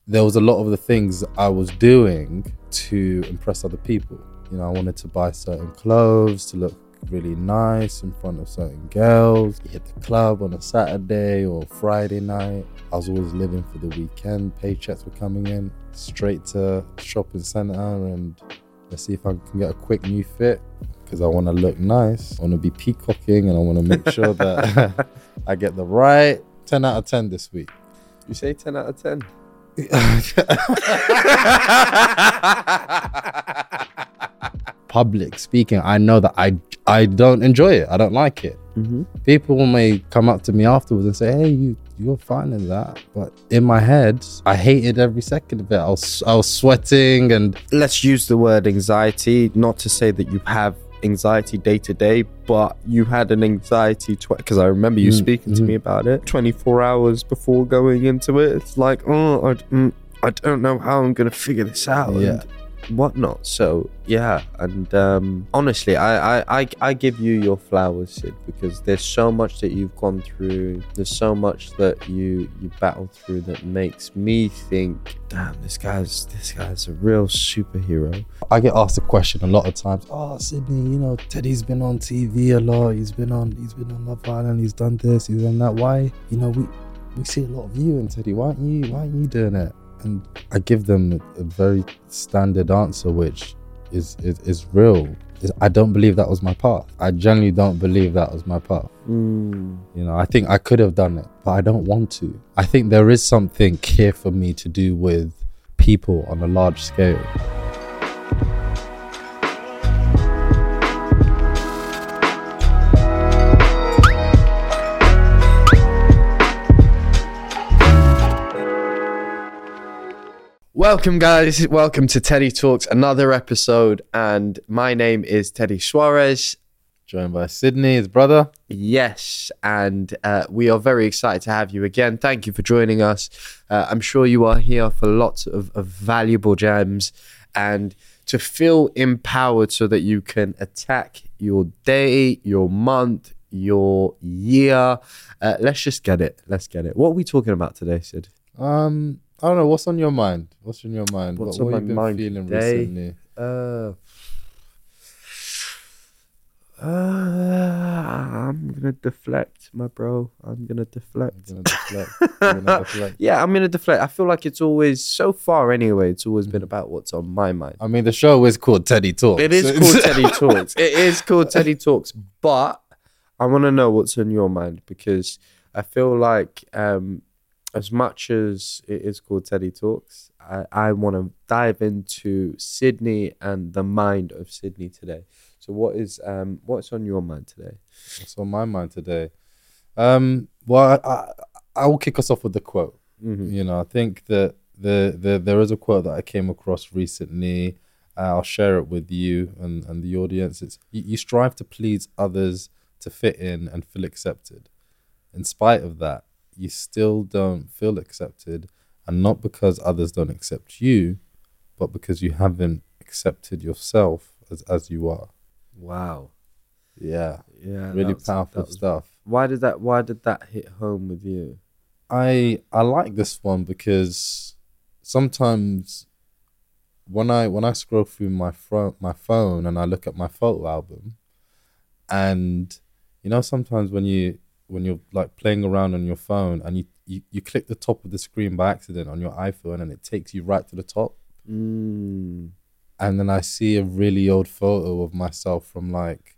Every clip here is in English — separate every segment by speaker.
Speaker 1: there was a lot of the things I was doing to impress other people. You know, I wanted to buy certain clothes to look really nice in front of certain girls. You hit the club on a Saturday or Friday night. I was always living for the weekend. Paychecks were coming in straight to shopping center and let's see if I can get a quick new fit because I want to look nice. I want to be peacocking and I want to make sure that I get the right 10 out of 10 this week.
Speaker 2: You say 10 out of 10?
Speaker 1: Public speaking, I know that I don't enjoy it. I don't like it.
Speaker 2: Mm-hmm.
Speaker 1: People may come up to me afterwards and say, hey, you're fine in that. But in my head, I hated every second of it. I was sweating and...
Speaker 2: Let's use the word anxiety, not to say that you have anxiety day to day, but you had an anxiety because I remember you speaking to me about it 24 hours before going into it. It's like, I don't know how I'm going to figure this out.
Speaker 1: Yeah.
Speaker 2: And whatnot. So yeah, and honestly, I give you your flowers, Sid, because there's so much that you've gone through. There's so much that you battled through that makes me think, damn, this guy's a real superhero.
Speaker 1: I get asked a question a lot of times. Oh, Sydney, you know, Teddy's been on TV a lot. He's been on Love Island. He's done this. He's done that. Why? You know, we see a lot of you in Teddy. Why aren't you doing it? And I give them a very standard answer, which is real. I don't believe that was my path. I genuinely don't believe that was my path. You know, I think I could have done it, but I don't want to. I think there is something here for me to do with people on a large scale.
Speaker 2: Welcome, guys. Welcome to Teddy Talks, another episode. And my name is Teddy Suarez.
Speaker 1: Joined by Sydney, his brother.
Speaker 2: Yes, and we are very excited to have you again. Thank you for joining us. I'm sure you are here for lots of valuable gems and to feel empowered so that you can attack your day, your month, your year. Let's just get it. Let's get it. What are we talking about today, Sid?
Speaker 1: I don't know. What's on your mind? What's on your mind?
Speaker 2: What's
Speaker 1: what
Speaker 2: on
Speaker 1: have you
Speaker 2: my
Speaker 1: been
Speaker 2: mind
Speaker 1: feeling
Speaker 2: today?
Speaker 1: recently?
Speaker 2: I'm gonna deflect, my bro. I'm gonna deflect.
Speaker 1: You're gonna deflect.
Speaker 2: Yeah, I'm gonna deflect. I feel like it's always, so far anyway, it's always been about what's on my mind.
Speaker 1: I mean, the show is called Teddy Talks.
Speaker 2: It is called Teddy Talks. It is called Teddy Talks, but I want to know what's on your mind, because I feel like as much as it is called Teddy Talks, I want to dive into Sydney and the mind of Sydney today. So what's on your mind today?
Speaker 1: What's on my mind today? Well, I will kick us off with the quote.
Speaker 2: Mm-hmm.
Speaker 1: You know, I think that there is a quote that I came across recently. I'll share it with you and the audience. It's you strive to please others to fit in and feel accepted. In spite of that, you still don't feel accepted, and not because others don't accept you, but because you haven't accepted yourself as you are.
Speaker 2: Wow.
Speaker 1: Yeah.
Speaker 2: Yeah.
Speaker 1: Really powerful stuff.
Speaker 2: Why did that hit home with you?
Speaker 1: I like this one because sometimes when I scroll through my phone and I look at my photo album, and you know, sometimes when you're like playing around on your phone and you click the top of the screen by accident on your iPhone and it takes you right to the top. And then I see a really old photo of myself from like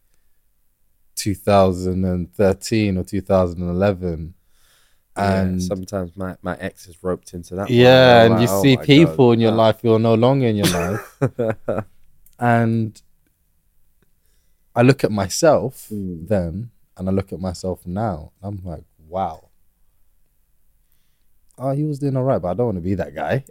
Speaker 1: 2013 or 2011. And
Speaker 2: sometimes my ex is roped into that.
Speaker 1: Yeah, and
Speaker 2: like,
Speaker 1: you see people in your life who are no longer in your life. And I look at myself then, and I look at myself now. I'm like, wow. Oh, he was doing all right, but I don't want to be that guy.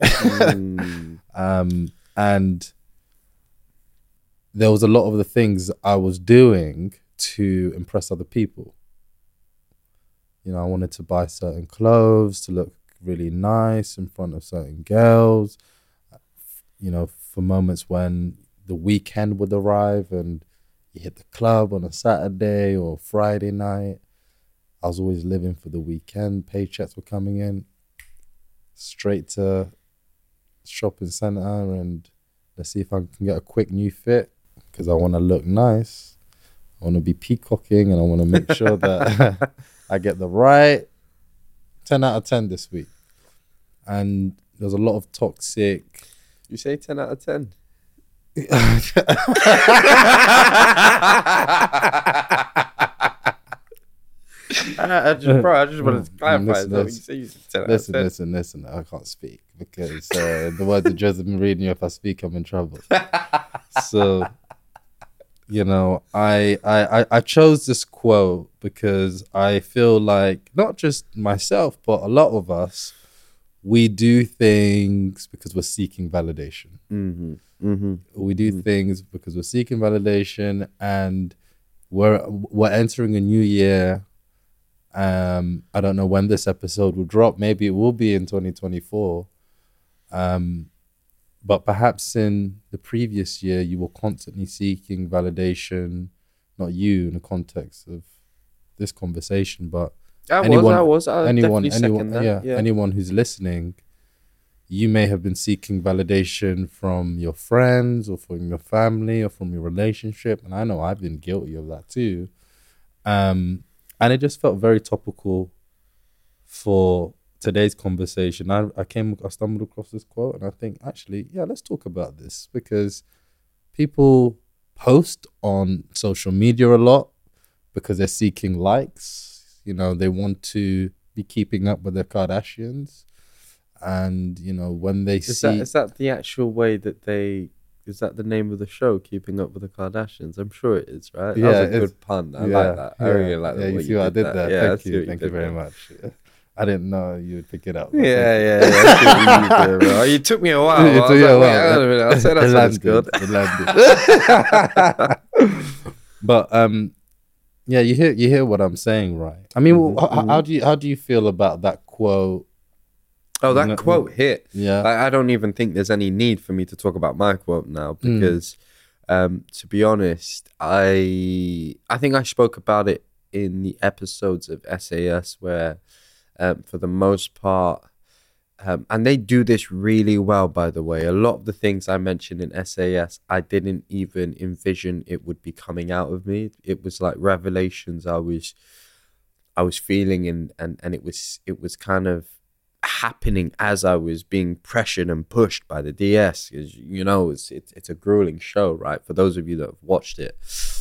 Speaker 1: And there was a lot of the things I was doing to impress other people. You know, I wanted to buy certain clothes to look really nice in front of certain girls. You know, for moments when the weekend would arrive and you hit the club on a Saturday or Friday night. I was always living for the weekend. Paychecks were coming in straight to shopping center and let's see if I can get a quick new fit because I want to look nice. I want to be peacocking and I want to make sure that I get the right 10 out of 10 this week. And there's a lot of toxic.
Speaker 2: You say 10 out of 10? I just wanted to clarify.
Speaker 1: Listen. I can't speak because the words of Joseph Mourinho, if I speak, I'm in trouble. So, you know, I chose this quote because I feel like not just myself, but a lot of us, we do things because we're seeking validation.
Speaker 2: Mm-hmm. Mm-hmm.
Speaker 1: We do things because we're seeking validation, and we're entering a new year. I don't know when this episode will drop. Maybe it will be in 2024. But perhaps in the previous year, you were constantly seeking validation. Not you in the context of this conversation, but anyone who's listening, you may have been seeking validation from your friends or from your family or from your relationship. And I know I've been guilty of that too. And it just felt very topical for today's conversation. I stumbled across this quote and I think, actually, yeah, let's talk about this because people post on social media a lot because they're seeking likes. You know, they want to be keeping up with the Kardashians. And, you know, when they
Speaker 2: is that the actual way that is that the name of the show, Keeping Up with the Kardashians? I'm sure it is, right?
Speaker 1: Yeah,
Speaker 2: that was a good pun. I like that. I really like that.
Speaker 1: Yeah, you see what I did there? Yeah, Thank you very much. I didn't know you would pick it up.
Speaker 2: Yeah. You took me a while. I said that's good.
Speaker 1: It landed. But yeah, you hear what I'm saying, right? I mean, how do you feel about that quote?
Speaker 2: Oh, that quote hit.
Speaker 1: Yeah.
Speaker 2: I don't even think there's any need for me to talk about my quote now because, to be honest, I think I spoke about it in the episodes of SAS where, for the most part, and they do this really well, by the way. A lot of the things I mentioned in SAS, I didn't even envision it would be coming out of me. It was like revelations I was feeling and it was kind of happening as I was being pressured and pushed by the DS. Because, you know, it's a grueling show, right? For those of you that have watched it,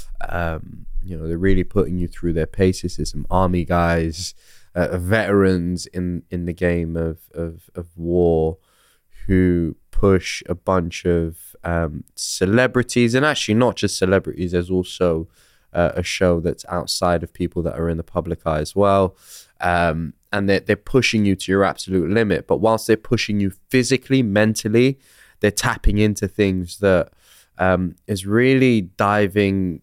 Speaker 2: you know, they're really putting you through their paces. There's some army guys, veterans in the game of war who push a bunch of celebrities, and actually not just celebrities. There's also a show that's outside of people that are in the public eye as well. And they're pushing you to your absolute limit. But whilst they're pushing you physically, mentally, they're tapping into things that is really diving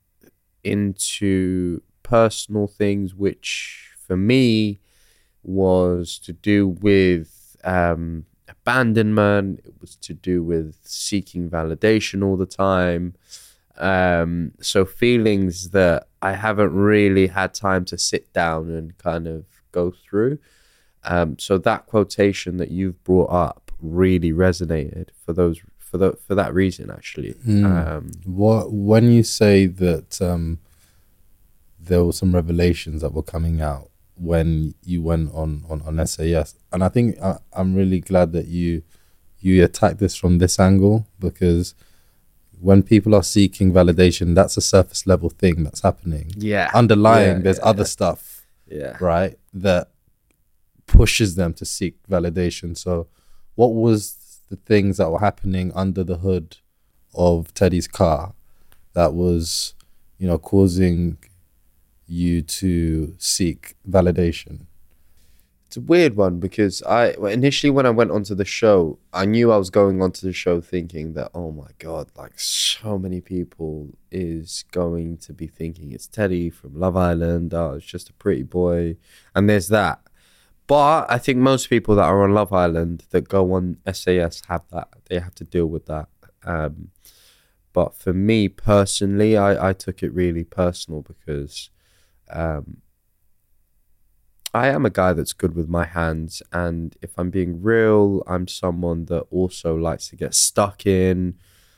Speaker 2: into personal things, which for me was to do with abandonment. It was to do with seeking validation all the time. So feelings that I haven't really had time to sit down and kind of go through. So that quotation that you've brought up really resonated for that reason, actually.
Speaker 1: When you say that there were some revelations that were coming out when you went on SAS, and I think I'm really glad that you attacked this from this angle, because when people are seeking validation, that's a surface level thing that's happening.
Speaker 2: Yeah.
Speaker 1: Underlying, there's other stuff.
Speaker 2: Yeah.
Speaker 1: Right. That pushes them to seek validation. So what was the things that were happening under the hood of Teddy's car that was, you know, causing you to seek validation?
Speaker 2: It's a weird one because initially when I went onto the show, I knew I was going onto the show thinking that, oh my God, like so many people is going to be thinking it's Teddy from Love Island. Oh, it's just a pretty boy. And there's that. But I think most people that are on Love Island that go on SAS have that. They have to deal with that. But for me personally, I took it really personal because I am a guy that's good with my hands, and if I'm being real, I'm someone that also likes to get stuck in.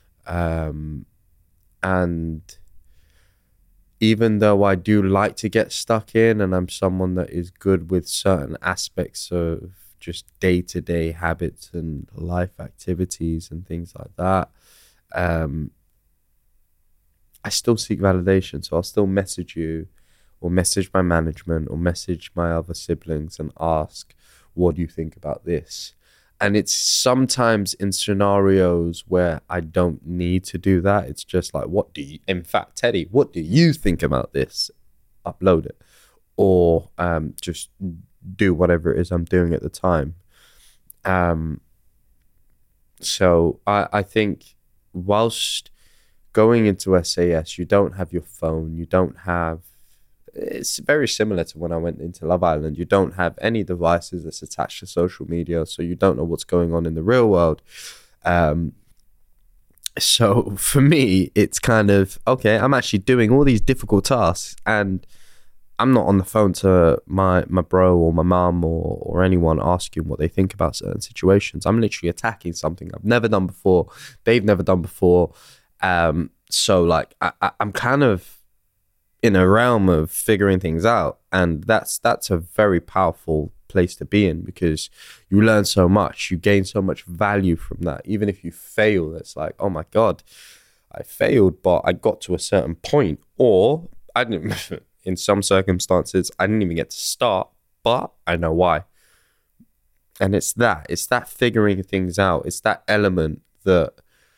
Speaker 2: And even though I do like to get stuck in, and I'm someone that is good with certain aspects of just day-to-day habits and life activities and things like that, I still seek validation. So I'll still message you, or message my management, or message my other siblings and ask, what do you think about this? And it's sometimes in scenarios where I don't need to do that. It's just like, in fact, Teddy, what do you think about this? Upload it. Or just do whatever it is I'm doing at the time. So I think whilst going into SAS, you don't have your phone, it's very similar to when I went into Love Island. You don't have any devices that's attached to social media, so you don't know what's going on in the real world. So for me, it's kind of, okay, I'm actually doing all these difficult tasks, and I'm not on the phone to my bro or my mum or anyone asking what they think about certain situations. I'm literally attacking something I've never done before, they've never done before. So like I'm kind of in a realm of figuring things out, and that's a very powerful place to be in, because you learn so much, you gain so much value from that. Even if you fail, it's like, oh my god, I failed, but I got to a certain point, or I didn't. In some circumstances, I didn't even get to start, but I know why. And it's that figuring things out. It's that element that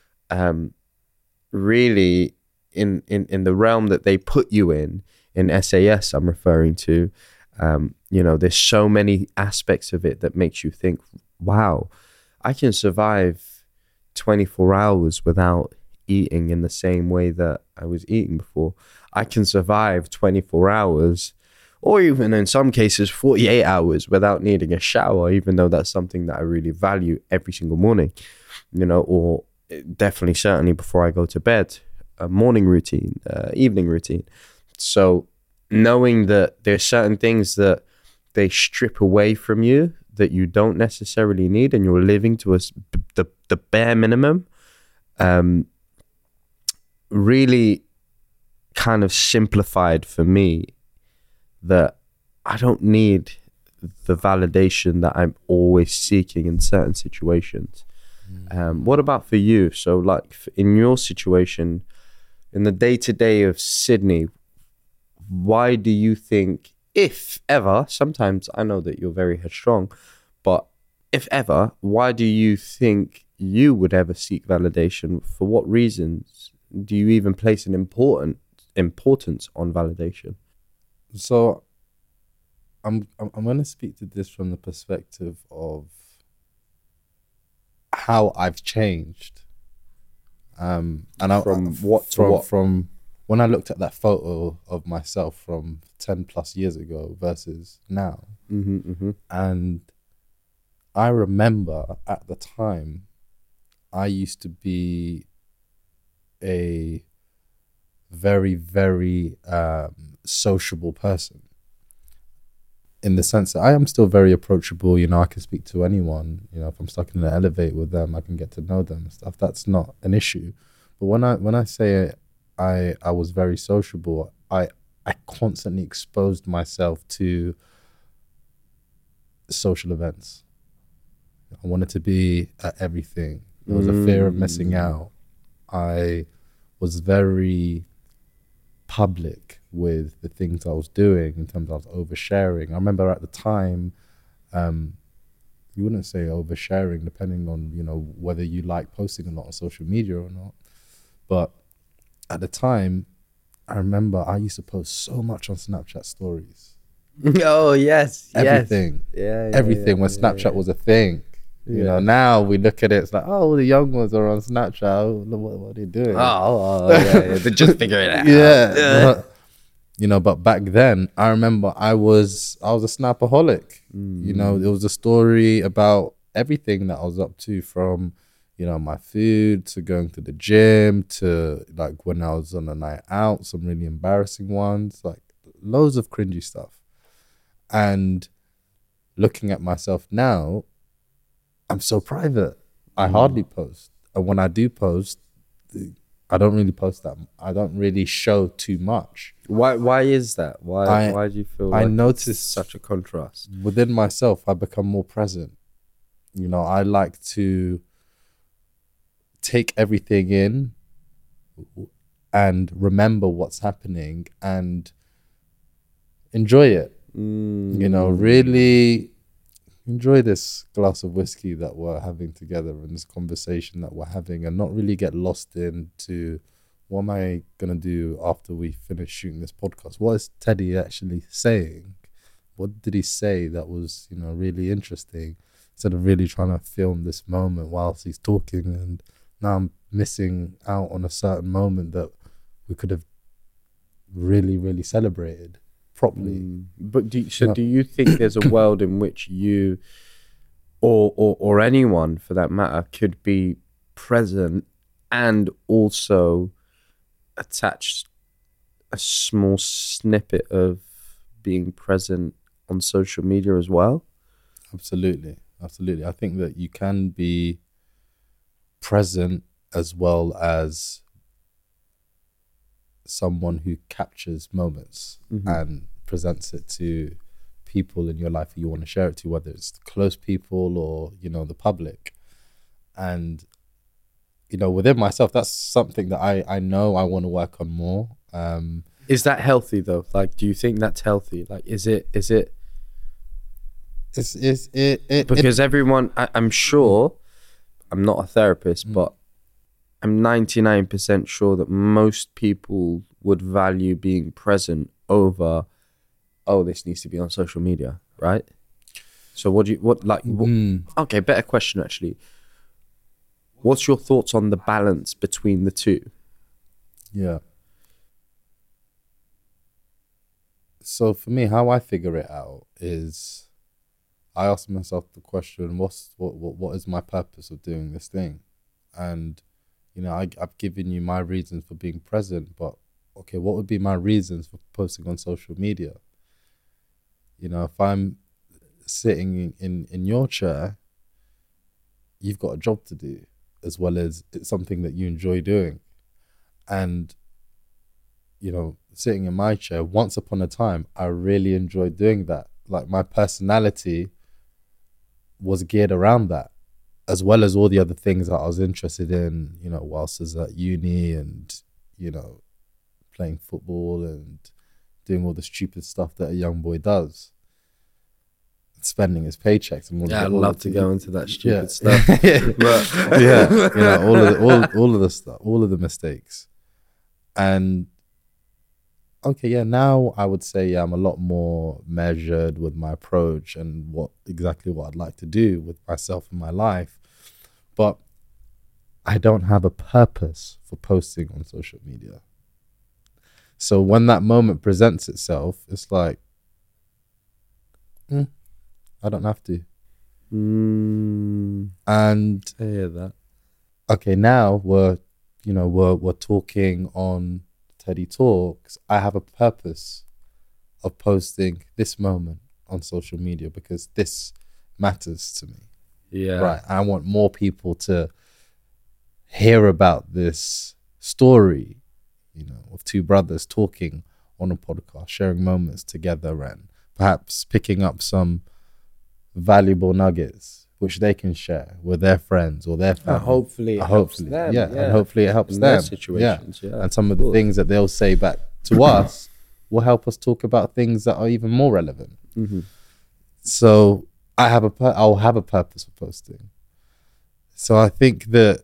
Speaker 2: really in the realm that they put you in SAS, I'm referring to, there's so many aspects of it that makes you think, wow, I can survive 24 hours without eating in the same way that I was eating before. I can survive 24 hours, or even in some cases 48 hours without needing a shower, even though that's something that I really value every single morning, or definitely, certainly before I go to bed, a morning routine, evening routine. So knowing that there's certain things that they strip away from you that you don't necessarily need, and you're living to the bare minimum, really kind of simplified for me that I don't need the validation that I'm always seeking in certain situations. What about for you? So like in your situation, in the day-to-day of Sydney, why do you think, if ever, sometimes I know that you're very headstrong, but if ever, why do you think you would ever seek validation? For what reasons do you even place an importance on validation?
Speaker 1: So I'm going to speak to this from the perspective of how I've changed. From when I looked at that photo of myself from 10 plus years ago versus now. And I remember at the time, I used to be a very, very sociable person, in the sense that I am still very approachable. I can speak to anyone. If I'm stuck in an elevator with them, I can get to know them and stuff. That's not an issue. But when I say I was very sociable, I constantly exposed myself to social events. I wanted to be at everything. There was a fear of missing out. I was very public with the things I was doing, in terms of I was oversharing. I remember at the time, you wouldn't say oversharing, depending on whether you like posting a lot on social media or not. But at the time, I remember I used to post so much on Snapchat stories.
Speaker 2: Oh yes,
Speaker 1: everything, everything. When Snapchat was a thing. Now we look at it, it's like, oh, the young ones are on Snapchat. Oh, what are they doing?
Speaker 2: They're just figuring it out.
Speaker 1: But back then, I remember I was a Snapaholic. There was a story about everything that I was up to, from my food to going to the gym to like when I was on a night out, some really embarrassing ones, like loads of cringy stuff. And looking at myself now, I'm so private. I hardly post. And when I do post, I don't really post that. I don't really show too much.
Speaker 2: Why is that? Why do you feel
Speaker 1: I
Speaker 2: like
Speaker 1: notice
Speaker 2: it's such a contrast?
Speaker 1: within myself, I become more present. You know, I like to take everything in and remember what's happening and enjoy it. You know, really enjoy this glass of whiskey that we're having together and this conversation that we're having, and not really get lost into what am I going to do after we finish shooting this podcast? What is Teddy actually saying? What did he say that was, you know, really interesting? Instead of really trying to film this moment whilst he's talking, and now I'm missing out on a certain moment that we could have really, really celebrated properly.
Speaker 2: But do you think there's a world in which you or anyone for that matter could be present and also attach a small snippet of being present on social media as well?
Speaker 1: Absolutely. I think that you can be present as well as someone who captures moments and presents it to people in your life who you want to share it to, whether it's close people or, you know, the public. And, you know, within myself, that's something that I know I want to work on more.
Speaker 2: Is that healthy though? Like, do you think that's healthy? Like, is it because everyone, I'm sure, I'm not a therapist, but I'm 99% sure that most people would value being present over, oh, this needs to be on social media, right? So okay, better question actually. What's your thoughts on the balance between the two?
Speaker 1: Yeah. So for me, how I figure it out is I ask myself the question, what is my purpose of doing this thing? And, you know, I've given you my reasons for being present, but okay, what would be my reasons for posting on social media? You know, if I'm sitting in your chair, you've got a job to do, as well as it's something that you enjoy doing. And, you know, sitting in my chair, once upon a time, I really enjoyed doing that. Like, my personality was geared around that, as well as all the other things that I was interested in, you know, whilst I was at uni and, you know, playing football and doing all the stupid stuff that a young boy does, spending his paychecks. And
Speaker 2: I'd love to go into that stupid stuff.
Speaker 1: But yeah, you know, all of the stuff, all of the mistakes. And okay, yeah, now I would say I'm a lot more measured with my approach and what I'd like to do with myself in my life. But I don't have a purpose for posting on social media. So when that moment presents itself, it's like, I don't have to. And
Speaker 2: I hear that.
Speaker 1: Okay, now we're talking on Teddy Talks. I have a purpose of posting this moment on social media because this matters to me.
Speaker 2: Yeah.
Speaker 1: Right. I want more people to hear about this story, you know, of two brothers talking on a podcast, sharing moments together and perhaps picking up some valuable nuggets which they can share with their friends or their family.
Speaker 2: Hopefully it helps them.
Speaker 1: Yeah, and hopefully it helps
Speaker 2: in
Speaker 1: them.
Speaker 2: Their situations, yeah.
Speaker 1: And some of the things that they'll say back to us will help us talk about things that are even more relevant. So I'll have a purpose for posting. So I think that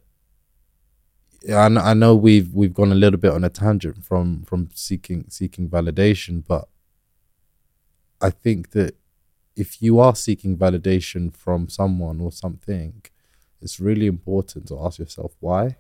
Speaker 1: I know we've gone a little bit on a tangent from seeking validation, but I think that if you are seeking validation from someone or something, it's really important to ask yourself why.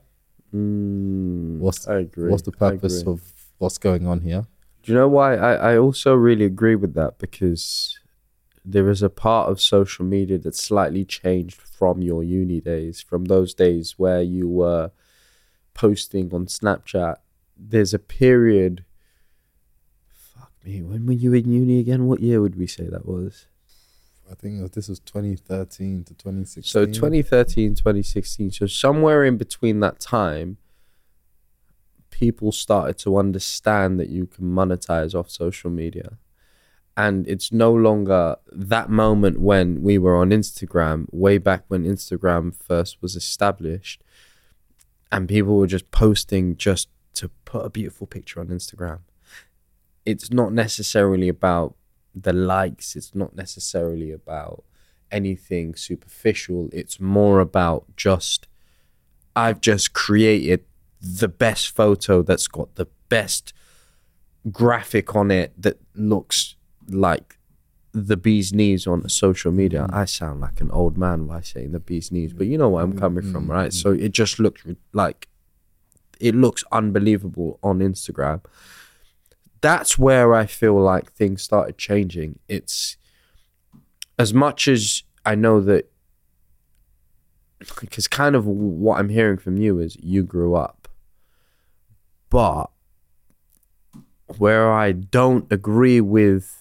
Speaker 2: I agree.
Speaker 1: What's the purpose of what's going on here?
Speaker 2: Do you know why? I also really agree with that, because there is a part of social media that's slightly changed from your uni days, from those days where you were posting on Snapchat. There's a period, me. When were you in uni again? What year would we say that was?
Speaker 1: I think this was 2013 to 2016.
Speaker 2: So 2013, 2016. So somewhere in between that time, people started to understand that you can monetize off social media. And it's no longer that moment when we were on Instagram, way back when Instagram first was established, and people were just posting just to put a beautiful picture on Instagram. It's not necessarily about the likes. It's not necessarily about anything superficial. It's more about just, I've just created the best photo that's got the best graphic on it that looks like the bee's knees on social media. I sound like an old man by saying the bee's knees, but you know where I'm coming from, right? So it just looks like, it looks unbelievable on Instagram. That's where I feel like things started changing. It's as much as I know that, because kind of what I'm hearing from you is you grew up, but where I don't agree with,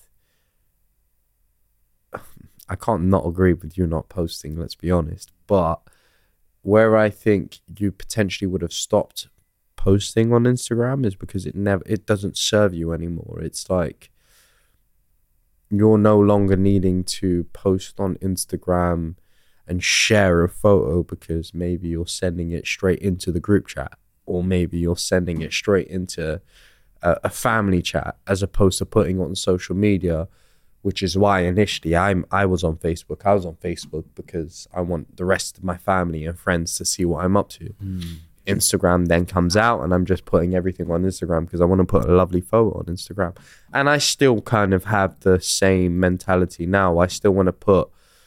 Speaker 2: I can't not agree with you not posting, let's be honest, but where I think you potentially would have stopped posting on Instagram is because it doesn't serve you anymore. It's like you're no longer needing to post on Instagram and share a photo because maybe you're sending it straight into the group chat, or maybe you're sending it straight into a family chat, as opposed to putting it on social media, which is why initially I was on Facebook. I was on Facebook because I want the rest of my family and friends to see what I'm up to. Instagram then comes out and I'm just putting everything on Instagram because I want to put a lovely photo on Instagram. And I still kind of have the same mentality now. I still want to put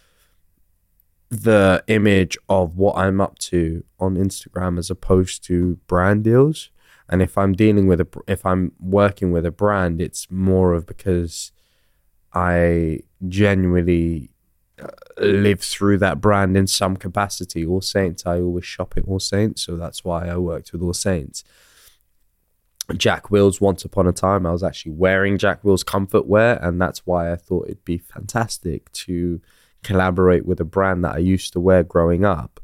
Speaker 2: the image of what I'm up to on Instagram as opposed to brand deals. And if I'm if I'm working with a brand, it's more of because I genuinely live through that brand in some capacity. All Saints, I always shop at All Saints, so that's why I worked with All Saints. Jack Wills, once upon a time, I was actually wearing Jack Wills comfort wear, and that's why I thought it'd be fantastic to collaborate with a brand that I used to wear growing up.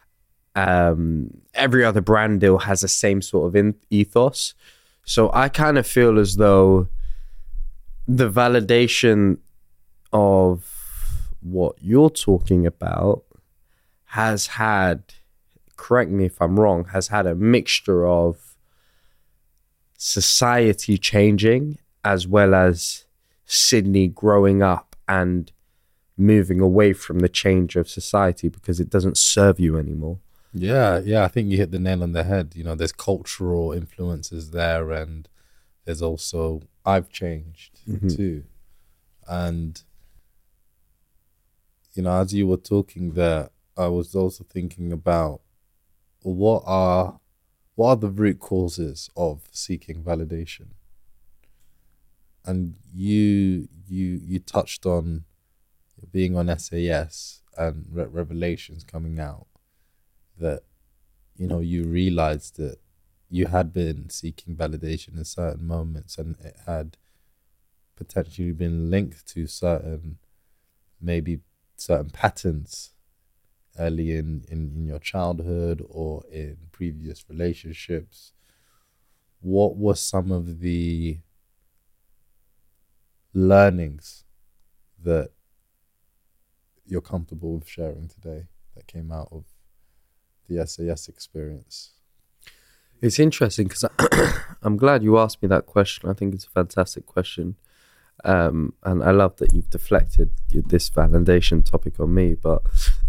Speaker 2: Every other brand deal has the same sort of ethos, so I kind of feel as though the validation of what you're talking about has had, correct me if I'm wrong, has had a mixture of society changing as well as Sydney growing up and moving away from the change of society because it doesn't serve you anymore.
Speaker 1: Yeah, I think you hit the nail on the head. You know, there's cultural influences there, and there's also, I've changed too. And you know, as you were talking there, I was also thinking about what are the root causes of seeking validation. And you touched on being on SAS and revelations coming out, that, you know, you realized that you had been seeking validation in certain moments and it had potentially been linked to certain patterns early in your childhood or in previous relationships. What were some of the learnings that you're comfortable with sharing today that came out of the SAS experience?
Speaker 2: It's interesting because I'm glad you asked me that question. I think it's a fantastic question. And I love that you've deflected this validation topic on me, but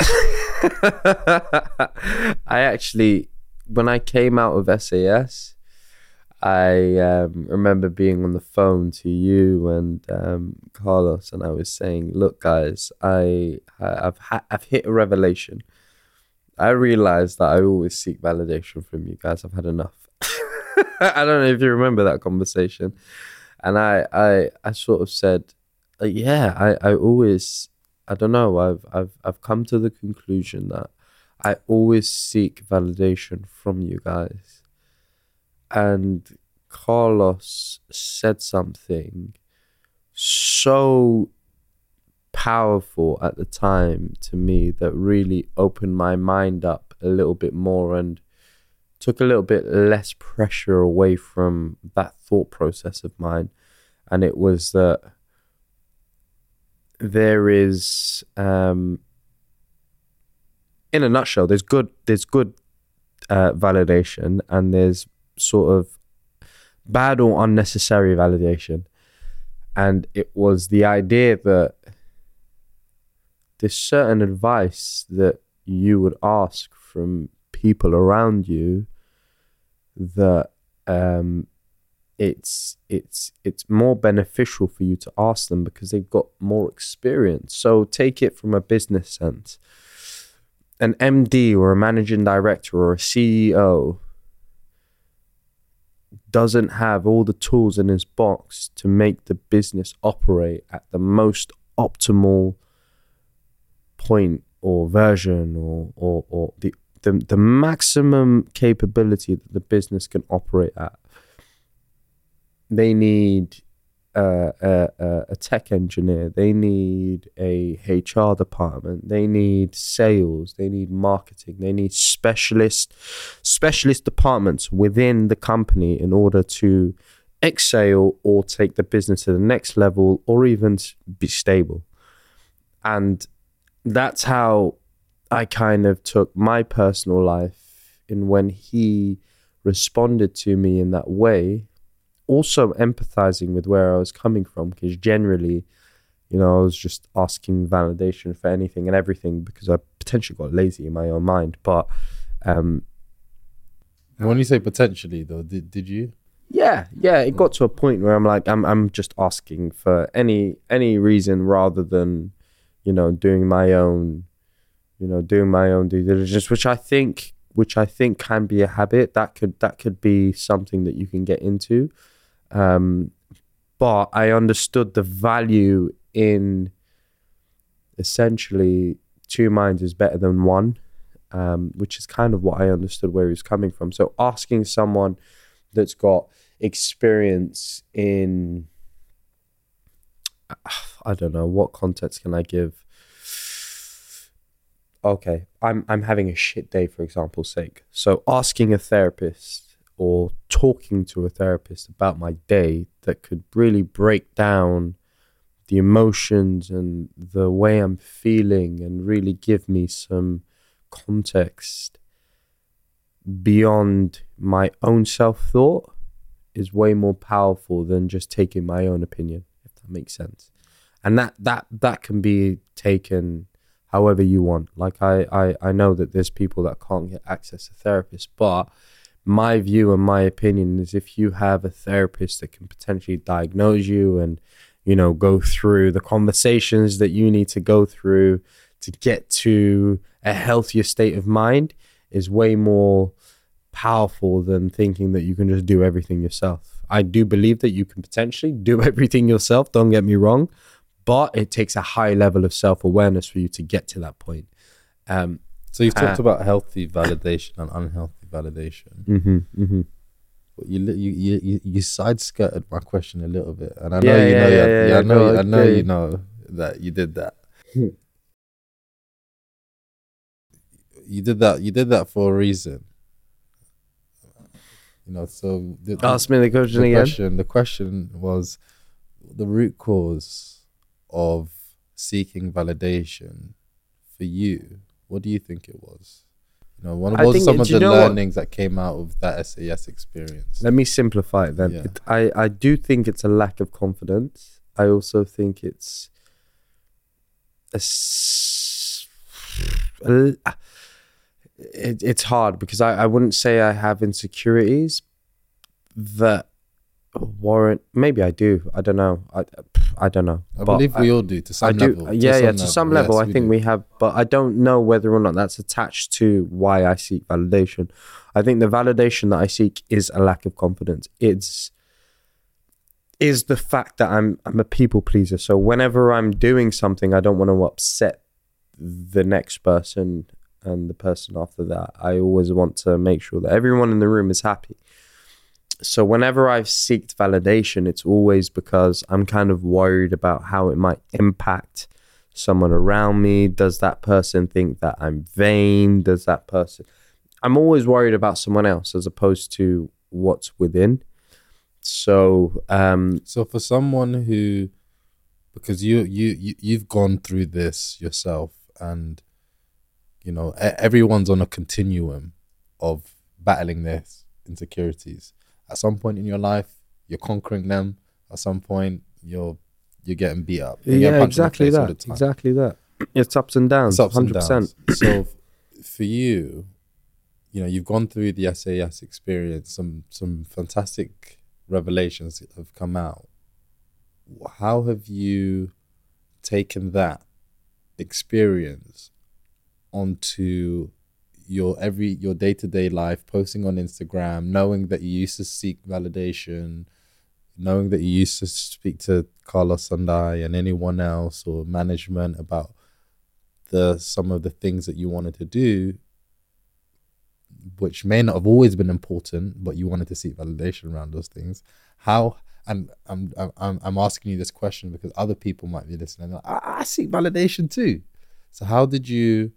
Speaker 2: I actually, when I came out of SAS, I remember being on the phone to you and Carlos, and I was saying, look guys, I've hit a revelation. I realized that I always seek validation from you guys. I've had enough. I don't know if you remember that conversation. And I sort of said, yeah, I always, I don't know, I've come to the conclusion that I always seek validation from you guys. And Carlos said something so powerful at the time to me that really opened my mind up a little bit more and took a little bit less pressure away from that thought process of mine. And it was that there is, in a nutshell, there's good validation, and there's sort of bad or unnecessary validation. And it was the idea that there's certain advice that you would ask from people around you that it's more beneficial for you to ask them because they've got more experience. So take it from a business sense. An MD or a managing director or a CEO doesn't have all the tools in his box to make the business operate at the most optimal point or version or the maximum capability that the business can operate at. They need a tech engineer, they need a HR department, they need sales, they need marketing, they need specialist departments within the company in order to excel or take the business to the next level or even be stable. And that's how I kind of took my personal life, and when he responded to me in that way, also empathizing with where I was coming from, because generally, I was just asking validation for anything and everything because I potentially got lazy in my own mind. But
Speaker 1: when you say potentially, though, did you?
Speaker 2: Yeah, it got to a point where I'm like, I'm just asking for any reason rather than, doing my own due diligence, which I think can be a habit. That could be something that you can get into. But I understood the value in essentially two minds is better than one, which is kind of what I understood where he was coming from. So asking someone that's got experience in, I don't know, what context can I give? Okay, I'm having a shit day, for example's sake. So asking a therapist or talking to a therapist about my day that could really break down the emotions and the way I'm feeling and really give me some context beyond my own self-thought is way more powerful than just taking my own opinion, if that makes sense. And that can be taken however you want. Like I know that there's people that can't get access to therapists, but my view and my opinion is if you have a therapist that can potentially diagnose you and, go through the conversations that you need to go through to get to a healthier state of mind is way more powerful than thinking that you can just do everything yourself. I do believe that you can potentially do everything yourself, don't get me wrong, but it takes a high level of self-awareness for you to get to that point.
Speaker 1: So you've talked about healthy validation and unhealthy validation. But you side-skirted my question a little bit, and I know I know you know that you did that. You did that for a reason. So
Speaker 2: ask me the question again.
Speaker 1: The question was the root cause of seeking validation for you. What do you think it was? What was some of the learnings that came out of that SAS experience?
Speaker 2: Let me simplify it then. Yeah. I do think it's a lack of confidence. I also think it's it's hard because I wouldn't say I have insecurities that warrant. Maybe I do. I don't know. I don't know.
Speaker 1: I believe we all do to some level.
Speaker 2: To some level, I think we have, but I don't know whether or not that's attached to why I seek validation. I think the validation that I seek is a lack of confidence. Is the fact that I'm a people pleaser. So whenever I'm doing something, I don't want to upset the next person and the person after that. I always want to make sure that everyone in the room is happy. So whenever I've sought validation, it's always because I'm kind of worried about how it might impact someone around me. Does that person think that I'm vain? I'm always worried about someone else as opposed to what's within. So
Speaker 1: so for someone who, because you've gone through this yourself, and you know everyone's on a continuum of battling their insecurities. At some point in your life, you're conquering them. At some point, you're getting beat up.
Speaker 2: Yeah, exactly that. Exactly that. It's ups and downs.
Speaker 1: It's ups
Speaker 2: 100%.
Speaker 1: and downs. So for you, you know, you've gone through the SAS experience. Some fantastic revelations have come out. How have you taken that experience onto your day-to-day life, posting on Instagram, knowing that you used to seek validation, knowing that you used to speak to Carlos Sandai and anyone else or management about some of the things that you wanted to do, which may not have always been important, but you wanted to seek validation around those things. How? And I'm asking you this question because other people might be listening. Like, I seek validation too. So how did you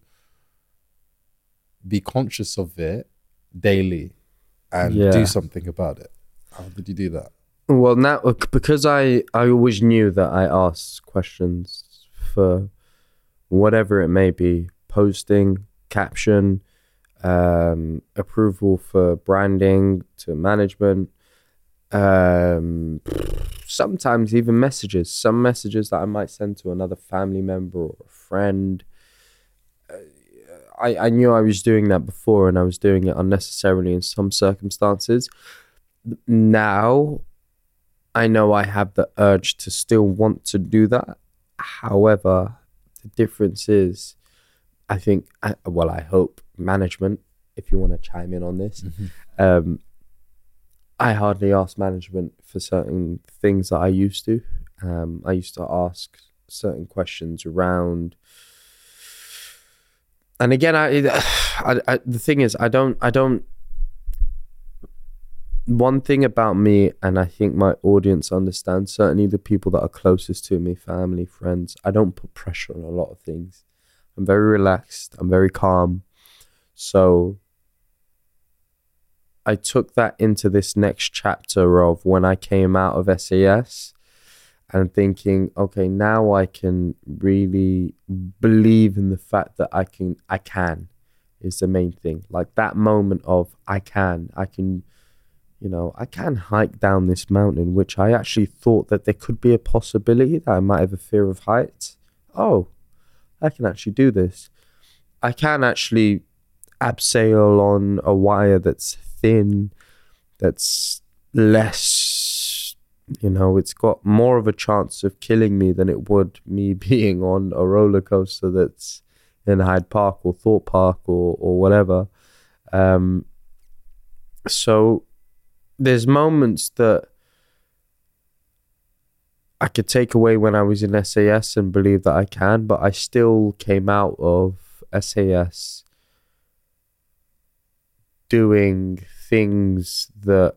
Speaker 1: be conscious of it daily and do something about it? How did you do that?
Speaker 2: Well, now, because I always knew that I asked questions for whatever it may be, posting, caption, approval for branding to management, sometimes even messages, some messages that I might send to another family member or a friend. I knew I was doing that before, and I was doing it unnecessarily in some circumstances. Now, I know I have the urge to still want to do that. However, the difference is, I think, I hope management, if you want to chime in on this, I hardly ask management for certain things that I used to. I used to ask certain questions around. And again, the thing is, I don't. One thing about me, and I think my audience understands, certainly the people that are closest to me, family, friends, I don't put pressure on a lot of things. I'm very relaxed. I'm very calm. So I took that into this next chapter of when I came out of SAS and thinking, okay, now I can really believe in the fact that I can is the main thing. Like that moment of I can, you know, I can hike down this mountain, which I actually thought that there could be a possibility that I might have a fear of heights. Oh, I can actually do this. I can actually abseil on a wire that's thin, that's less, you know, it's got more of a chance of killing me than it would me being on a roller coaster that's in Hyde Park or Thorpe Park or whatever. So there's moments that I could take away when I was in SAS and believe that I can, but I still came out of SAS doing things that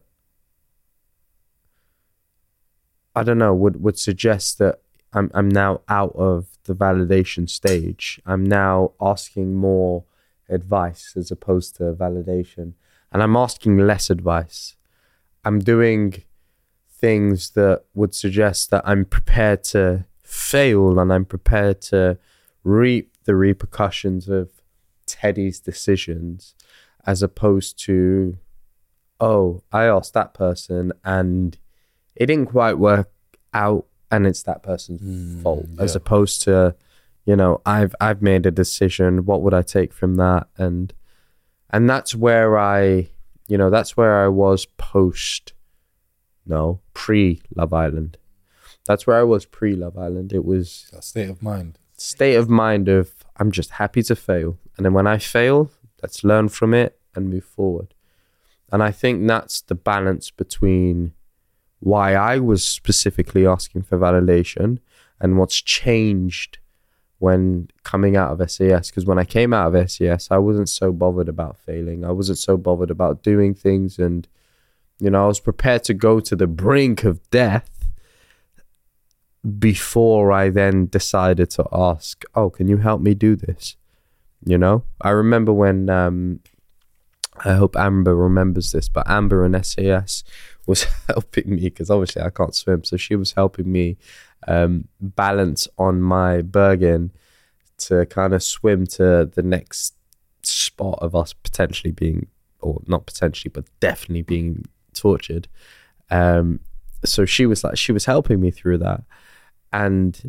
Speaker 2: I don't know would suggest that I'm now out of the validation stage. I'm now asking more advice as opposed to validation, and I'm asking less advice. I'm doing things that would suggest that I'm prepared to fail and I'm prepared to reap the repercussions of Teddy's decisions, as opposed to, oh, I asked that person and it didn't quite work out and it's that person's fault, as opposed to, you know, I've made a decision. What would I take from that? And that's where that's where I was pre-Love Island. That's where I was pre-Love Island. It was
Speaker 1: that state of mind
Speaker 2: of I'm just happy to fail. And then when I fail, let's learn from it and move forward. And I think that's the balance between why I was specifically asking for validation and what's changed when coming out of SAS. Because when I came out of SAS, I wasn't so bothered about failing. I wasn't so bothered about doing things and You know, I was prepared to go to the brink of death before I then decided to ask, oh, can you help me do this? You know, I remember when, I hope Amber remembers this, but Amber in SAS was helping me because obviously I can't swim. So she was helping me balance on my Bergen to kind of swim to the next spot of us potentially being, or not potentially, but definitely being tortured. So she was helping me through that. And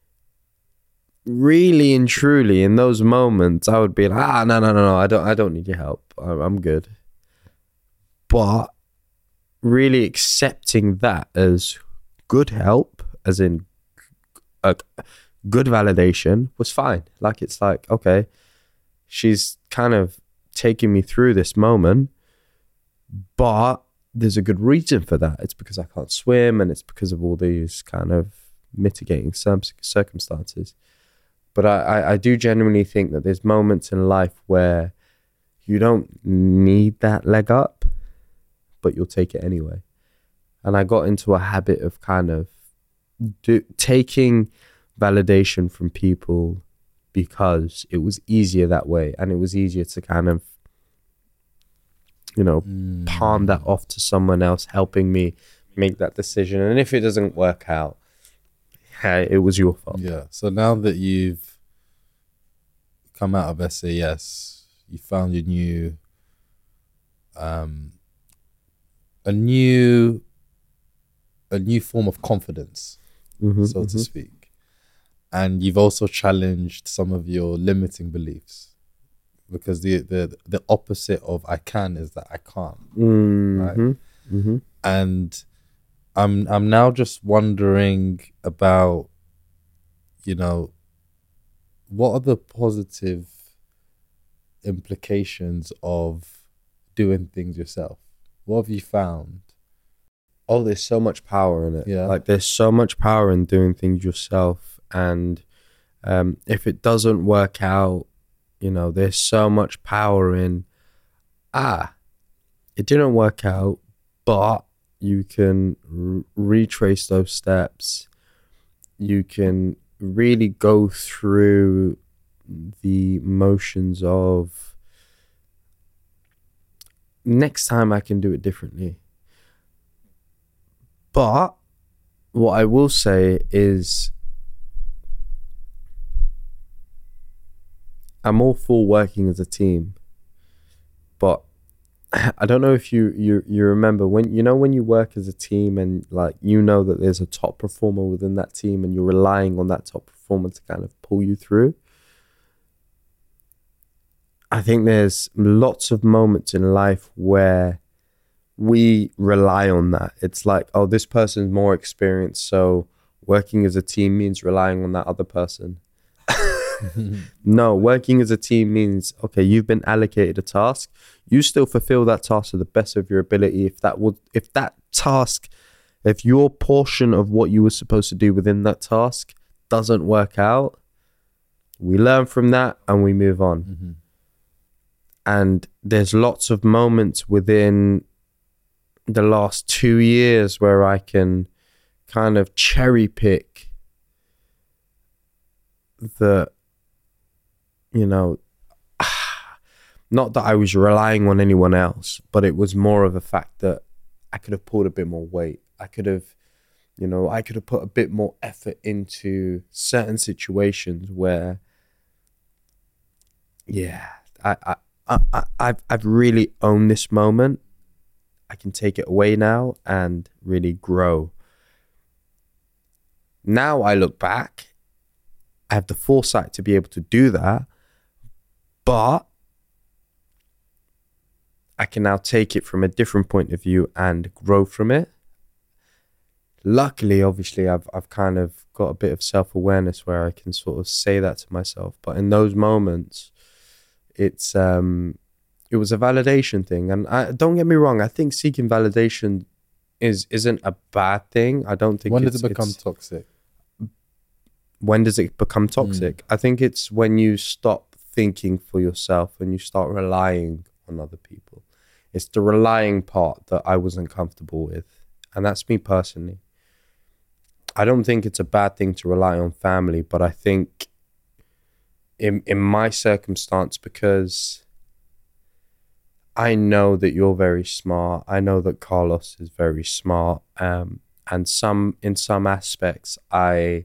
Speaker 2: really and truly in those moments, I would be like, no, I don't need your help. I'm good. But really accepting that as good help, as in a good validation, was fine. Like, it's like, okay, she's kind of taking me through this moment, but there's a good reason for that. It's because I can't swim, and it's because of all these kind of mitigating circumstances. But I do genuinely think that there's moments in life where you don't need that leg up, but you'll take it anyway. And I got into a habit of kind of taking validation from people because it was easier that way, and it was easier to kind of, you know, palm that off to someone else helping me make that decision. And if it doesn't work out, hey, it was your fault.
Speaker 1: Yeah. So now that you've come out of SAS, you found your new, a new form of confidence, so to speak. And you've also challenged some of your limiting beliefs, because the opposite of I can is that I can't. Right? And I'm now just wondering about, you know, what are the positive implications of doing things yourself? What have you found?
Speaker 2: Oh, there's so much power in it.
Speaker 1: Yeah.
Speaker 2: Like, there's so much power in doing things yourself. And if it doesn't work out, you know, there's so much power in, it didn't work out, but you can retrace those steps. You can really go through the motions of, next time I can do it differently. But what I will say is, I'm all for working as a team, but I don't know if you remember when you work as a team and, like, you know that there's a top performer within that team and you're relying on that top performer to kind of pull you through. I think there's lots of moments in life where we rely on that. It's like, oh, this person's more experienced, so working as a team means relying on that other person. No, working as a team means, okay, you've been allocated a task. You still fulfill that task to the best of your ability. If your portion of what you were supposed to do within that task doesn't work out, we learn from that and we move on. And there's lots of moments within the last 2 years where I can kind of cherry pick the, you know, not that I was relying on anyone else, but it was more of a fact that I could have pulled a bit more weight. I could have put a bit more effort into certain situations where, yeah, I've really owned this moment. I can take it away now and really grow. Now I look back, I have the foresight to be able to do that, but I can now take it from a different point of view and grow from it. Luckily, obviously, I've kind of got a bit of self-awareness where I can sort of say that to myself. But in those moments, it was a validation thing. And don't get me wrong, I think seeking validation isn't a bad thing. I don't think.
Speaker 1: When does it become toxic?
Speaker 2: When does it become toxic? I think it's when you stop thinking for yourself and you start relying on other people. It's the relying part that I wasn't comfortable with. And that's me personally. I don't think it's a bad thing to rely on family, but I think in my circumstance, because I know that you're very smart, I know that Carlos is very smart, and in some aspects, I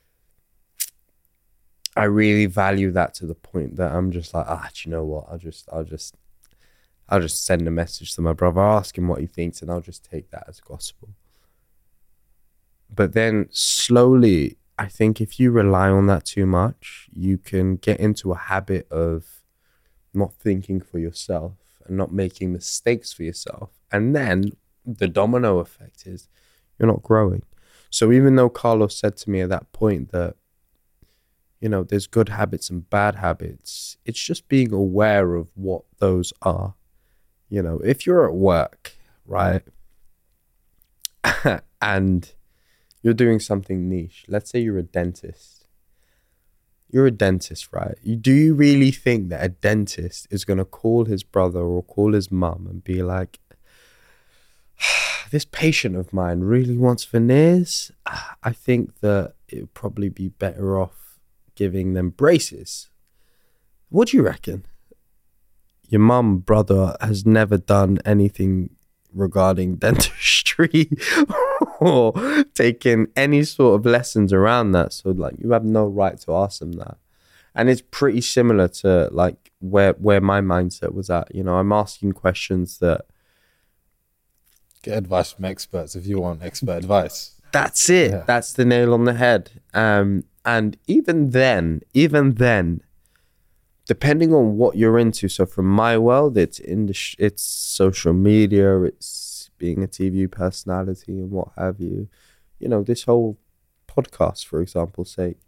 Speaker 2: really value that to the point that I'm just like, do you know what? I'll just send a message to my brother, ask him what he thinks, and I'll just take that as gospel. But then slowly, I think if you rely on that too much, you can get into a habit of not thinking for yourself and not making mistakes for yourself. And then the domino effect is you're not growing. So even though Carlos said to me at that point that, you know, there's good habits and bad habits, it's just being aware of what those are. You know, if you're at work, right, and you're doing something niche, let's say you're a dentist. You're a dentist, right? Do you really think that a dentist is going to call his brother or call his mum and be like, this patient of mine really wants veneers? I think that it would probably be better off giving them braces. What do you reckon? Your mum, brother has never done anything regarding dentistry or taken any sort of lessons around that. So like you have no right to ask them that. And it's pretty similar to like where my mindset was at. You know, I'm asking questions that...
Speaker 1: Get advice from experts if you want expert advice.
Speaker 2: That's it. Yeah. That's the nail on the head. And even then, depending on what you're into. So from my world, it's social media, it's being a TV personality and what have you. You know, this whole podcast, for example's sake.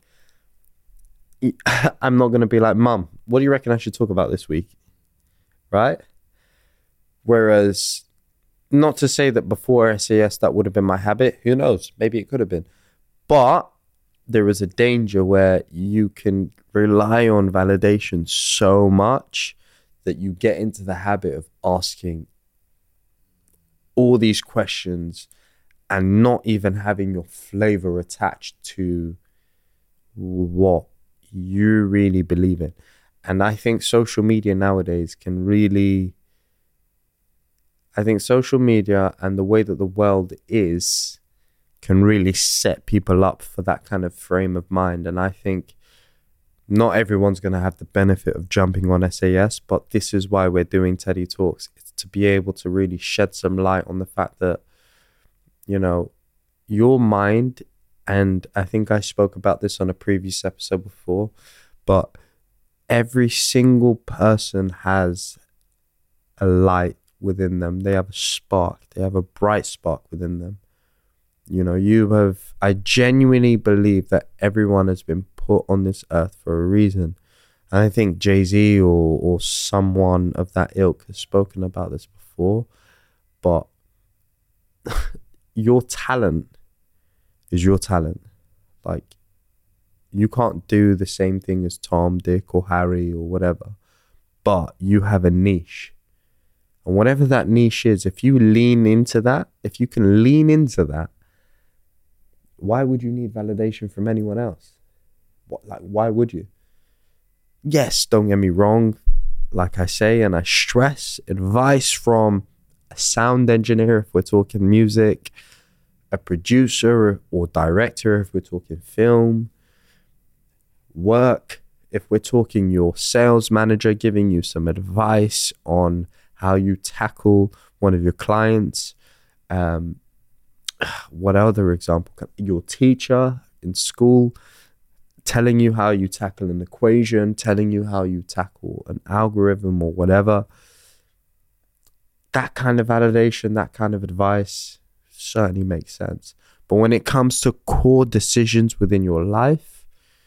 Speaker 2: I'm not going to be like, Mum, what do you reckon I should talk about this week? Right? Whereas, not to say that before SAS that would have been my habit. Who knows? Maybe it could have been. But there is a danger where you can rely on validation so much that you get into the habit of asking all these questions and not even having your flavor attached to what you really believe in. And I think social media nowadays can really... I think social media and the way that the world is can really set people up for that kind of frame of mind. And I think not everyone's going to have the benefit of jumping on SAS, but this is why we're doing Teddy Talks. It's to be able to really shed some light on the fact that, you know, your mind, and I think I spoke about this on a previous episode before, but every single person has a light within them. They have a spark. They have a bright spark within them. You know, I genuinely believe that everyone has been put on this earth for a reason. And I think Jay-Z or someone of that ilk has spoken about this before. But your talent is your talent. Like, you can't do the same thing as Tom, Dick, or Harry or whatever. But you have a niche. And whatever that niche is, if you lean into that, if you can lean into that, why would you need validation from anyone else? Why would you? Yes, don't get me wrong. Like I say, and I stress, advice from a sound engineer, if we're talking music, a producer or director, if we're talking film, work, if we're talking your sales manager giving you some advice on how you tackle one of your clients. What other example? Your teacher in school telling you how you tackle an equation, telling you how you tackle an algorithm or whatever. That kind of validation, that kind of advice certainly makes sense. But when it comes to core decisions within your life,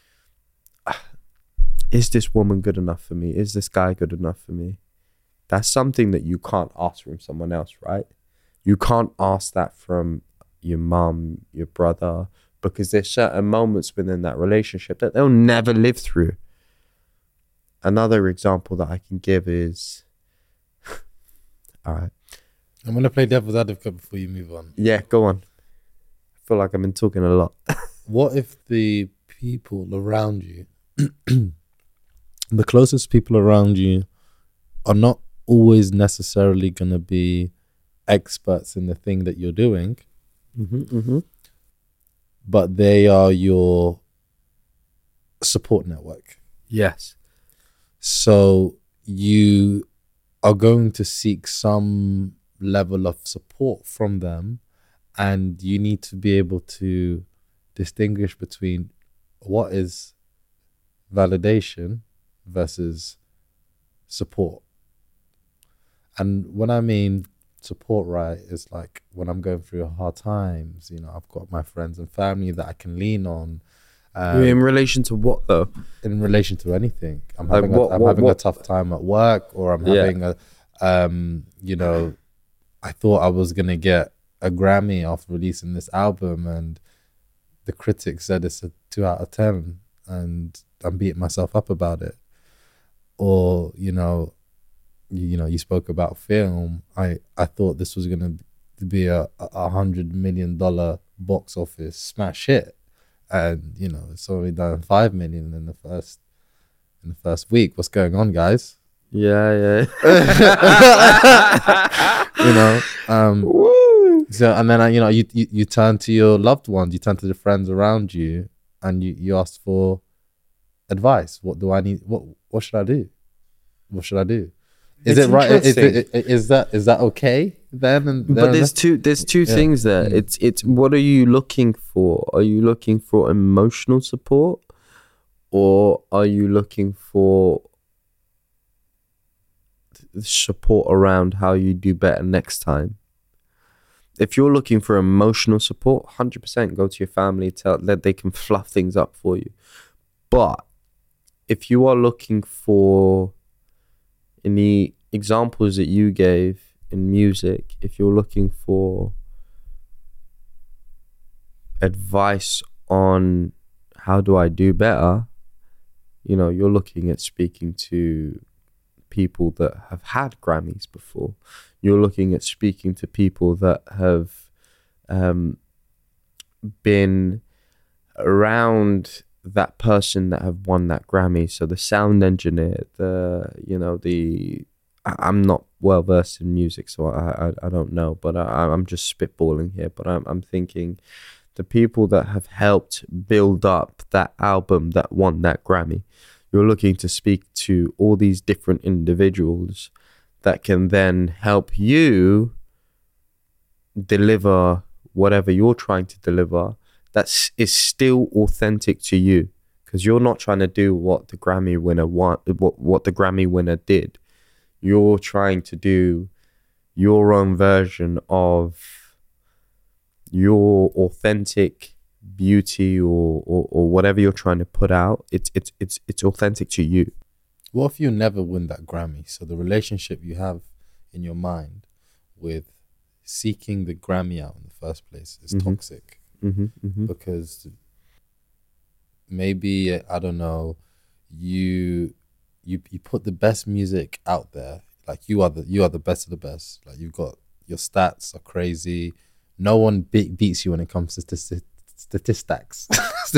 Speaker 2: is this woman good enough for me? Is this guy good enough for me? That's something that you can't ask from someone else, right? You can't ask that from your mum, your brother, because there's certain moments within that relationship that they'll never live through. Another example that I can give is All right.
Speaker 1: I'm going to play devil's advocate before you move on.
Speaker 2: Yeah, go on. I feel like I've been talking a lot.
Speaker 1: What if the people around you, the closest people around you, are not always necessarily going to be experts in the thing that you're doing, but they are your support network?
Speaker 2: Yes.
Speaker 1: So you are going to seek some level of support from them, and you need to be able to distinguish between what is validation versus support. And when I mean support, right, is like when I'm going through hard times, you know, I've got my friends and family that I can lean on.
Speaker 2: In relation to what though?
Speaker 1: In relation to anything. I'm
Speaker 2: Like
Speaker 1: having a tough time at work, or I'm having you know, I thought I was going to get a Grammy after releasing this album, and the critics said it's a 2 out of 10, and I'm beating myself up about it. Or, you know, you spoke about film. I thought this was going to be a $100 million box office smash hit, and you know, it's only done 5 million in the first week. What's going on, guys?
Speaker 2: Yeah.
Speaker 1: You know, so, and then you know, you turn to your loved ones, you turn to the friends around you, and you ask for advice. What do I need? What should I do? What should I do? Is it right? Is that okay then?
Speaker 2: But there's two things there. It's what are you looking for? Are you looking for emotional support, or are you looking for support around how you do better next time? If you're looking for emotional support, 100% go to your family, tell that they can fluff things up for you. But if you are looking for, in the examples that you gave in music, if you're looking for advice on how do I do better, you know, you're looking at speaking to people that have had Grammys before. You're looking at speaking to people that have been around that person that have won that Grammy. So the sound engineer, I'm not well versed in music, so I don't know, but I'm just spitballing here. But I'm thinking the people that have helped build up that album that won that Grammy. You're looking to speak to all these different individuals that can then help you deliver whatever you're trying to deliver that is still authentic to you, because you're not trying to do what the Grammy winner what the Grammy winner did. You're trying to do your own version of your authentic beauty or whatever you're trying to put out. It's authentic to you.
Speaker 1: What if you never win that Grammy? So the relationship you have in your mind with seeking the Grammy out in the first place is toxic. Because maybe, I don't know, you put the best music out there. Like you are the best of the best. Like you've got, your stats are crazy. No one beats you when it comes to statistics.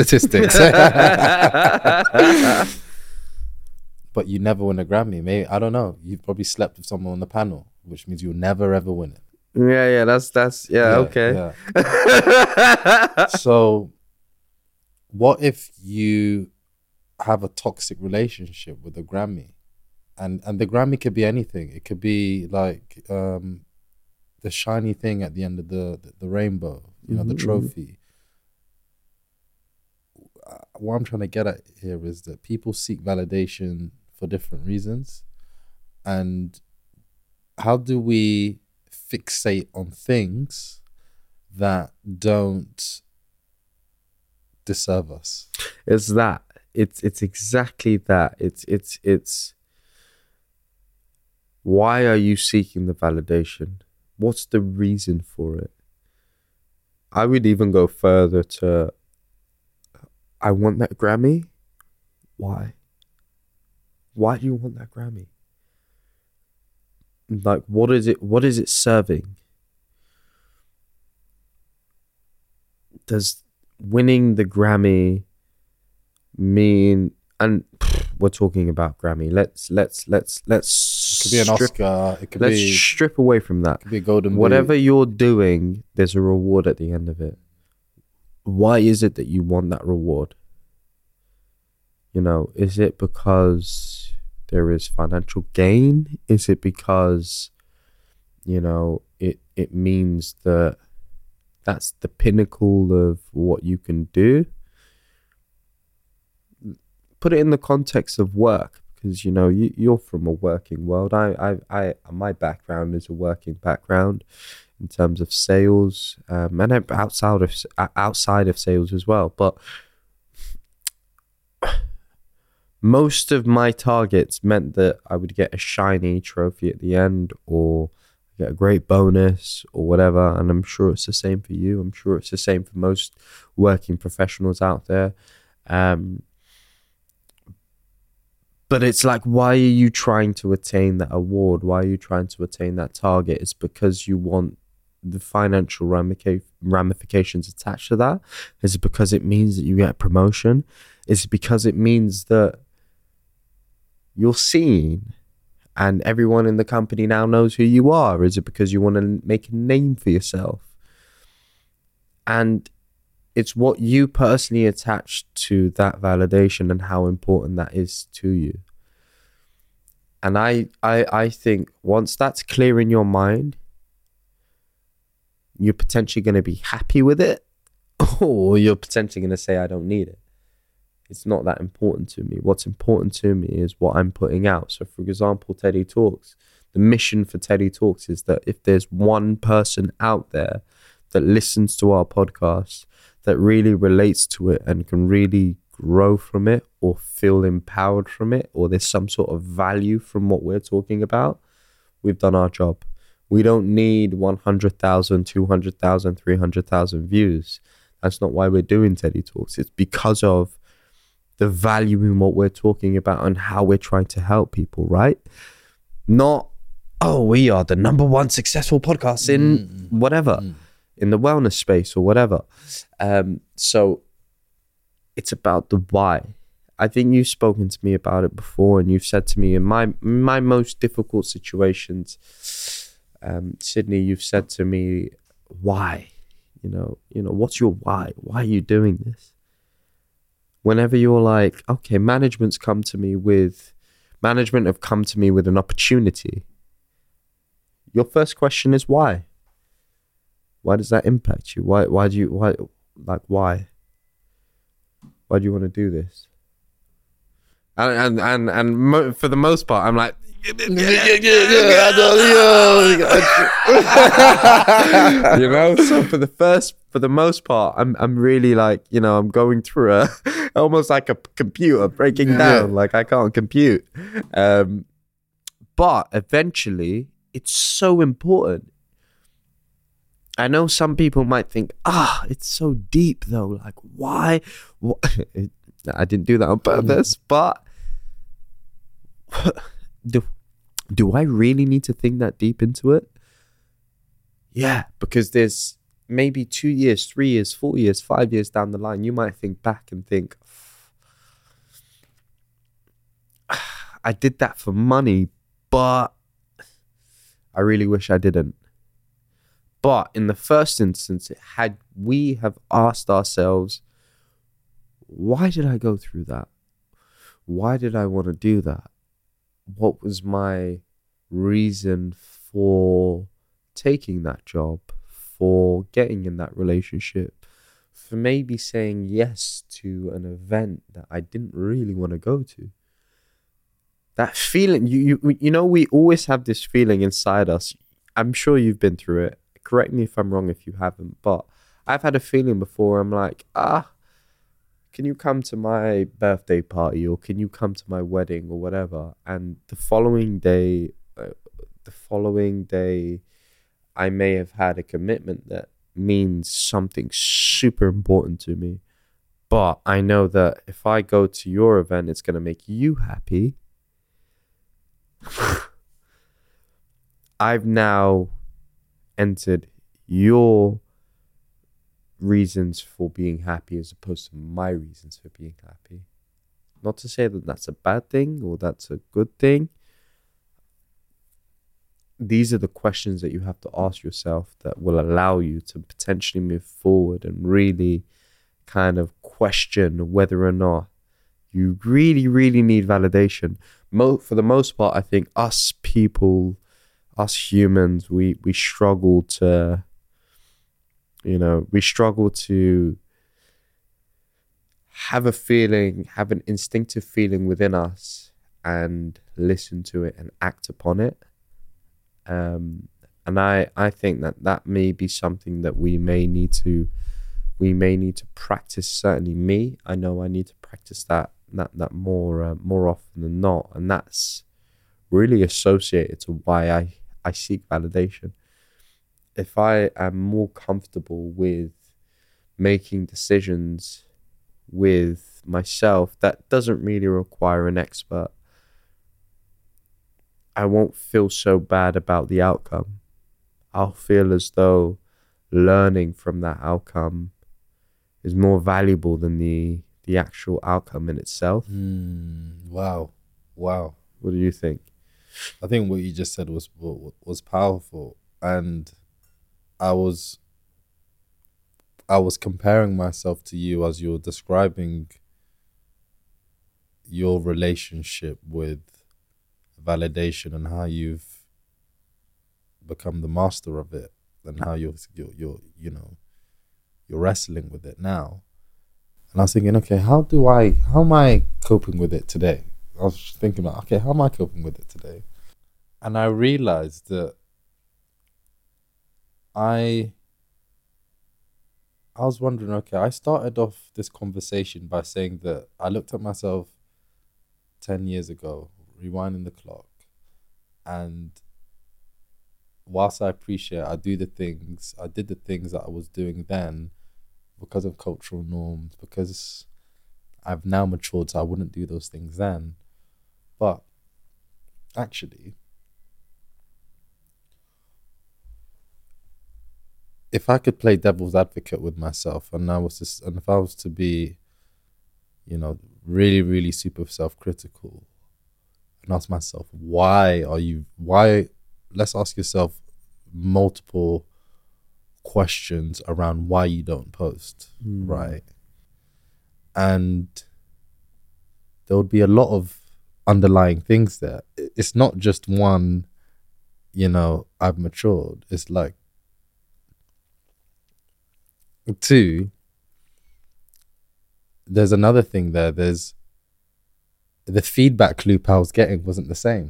Speaker 1: But you never win a Grammy. Maybe, I don't know, you've probably slept with someone on the panel, which means you'll never ever win it.
Speaker 2: Yeah, that's okay.
Speaker 1: Yeah. So what if you have a toxic relationship with the Grammy? And the Grammy could be anything. It could be like the shiny thing at the end of the rainbow, you know, the trophy. What I'm trying to get at here is that people seek validation for different reasons. And how do we fixate on things that don't deserve us?
Speaker 2: It's that. It's exactly that. It's why are you seeking the validation? What's the reason for it? I would even go further to, I want that Grammy. Why? Why do you want that Grammy? like, what is it serving? Does winning the Grammy mean, and we're talking about Grammy, let's
Speaker 1: It could be an Oscar. It could
Speaker 2: let's
Speaker 1: be.
Speaker 2: strip away from that.
Speaker 1: It could be a Golden Boot.
Speaker 2: Whatever you're doing, there's a reward at the end of it. Why is it that you want that reward? You know, is it because there is financial gain? Is it because, you know, it means that that's the pinnacle of what you can do? Put it in the context of work, because, you know, you're from a working world. My background is a working background in terms of sales, and outside of sales as well. But most of my targets meant that I would get a shiny trophy at the end, or get a great bonus, or whatever. And I'm sure it's the same for you. I'm sure it's the same for most working professionals out there. But it's like, why are you trying to attain that award? Why are you trying to attain that target? It's because you want the financial ramifications attached to that. Is it because it means that you get a promotion? Is it because it means that you're seen and everyone in the company now knows who you are? Is it because you want to make a name for yourself? And it's what you personally attach to that validation and how important that is to you. And I think once that's clear in your mind, you're potentially going to be happy with it, or you're potentially going to say, I don't need it. It's not that important to me. What's important to me is what I'm putting out. So, for example, Teddy Talks. The mission for Teddy Talks is that if there's one person out there that listens to our podcast, that really relates to it and can really grow from it, or feel empowered from it, or there's some sort of value from what we're talking about, we've done our job. We don't need 100,000, 200,000, 300,000 views. That's not why we're doing Teddy Talks. It's because of the value in what we're talking about and how we're trying to help people, right? Not, oh, we are the number one successful podcast in whatever, in the wellness space or whatever. So it's about the why. I think you've spoken to me about it before, and you've said to me in my most difficult situations, Sydney, you've said to me, why? You know, what's your why? Why are you doing this? Whenever you're like, okay, management have come to me with an opportunity, your first question is why? Why does that impact you? Why do you want to do this? And for the most part, I'm like, you know. So for the most part, I'm really like, you know, I'm going through almost like a computer breaking down. Like, I can't compute. But eventually, it's so important. I know some people might think, it's so deep though. Like, why? I didn't do that on purpose, but do I really need to think that deep into it? Yeah, because there's maybe 2 years, 3 years, 4 years, 5 years down the line, you might think back and think, I did that for money, but I really wish I didn't. But in the first instance, had we have asked ourselves, why did I go through that? Why did I want to do that? What was my reason for taking that job, for getting in that relationship, for maybe saying yes to an event that I didn't really want to go to? That feeling, you know, we always have this feeling inside us. I'm sure you've been through it. Correct me if I'm wrong if you haven't, but I've had a feeling before. I'm like, can you come to my birthday party, or can you come to my wedding or whatever? And the following day, I may have had a commitment that means something super important to me. But I know that if I go to your event, it's going to make you happy. I've now entered your reasons for being happy as opposed to my reasons for being happy. Not to say that that's a bad thing or that's a good thing. These are the questions that you have to ask yourself that will allow you to potentially move forward and really kind of question whether or not you really, really need validation. For the most part, I think us people, us humans, we struggle to, we struggle to have a feeling, have an instinctive feeling within us and listen to it and act upon it. And I think that may be something that we may need to practice. Certainly me, I know I need to practice that more often than not, and that's really associated to why I seek validation. If I am more comfortable with making decisions with myself that doesn't really require an expert, I won't feel so bad about the outcome. I'll feel as though learning from that outcome is more valuable than the actual outcome in itself.
Speaker 1: Wow.
Speaker 2: What do you think?
Speaker 1: I think what you just said was powerful, and I was comparing myself to you as you're describing your relationship with validation and how you've become the master of it, and how you're wrestling with it now. And I was thinking, okay, how am I coping with it today? I was thinking about, okay, how am I coping with it today? And I realized that I was wondering, okay, I started off this conversation by saying that I looked at myself 10 years ago, rewinding the clock, and whilst I appreciate I did the things that I was doing then because of cultural norms, because I've now matured, so I wouldn't do those things then. But actually, if I could play devil's advocate with myself, and if I was to be, really, really super self-critical, and ask myself, why? Let's ask yourself multiple questions around why you don't post, right? And there would be a lot of underlying things there. It's not just one, I've matured. It's like, two, there's another thing there. There's the feedback loop I was getting wasn't the same.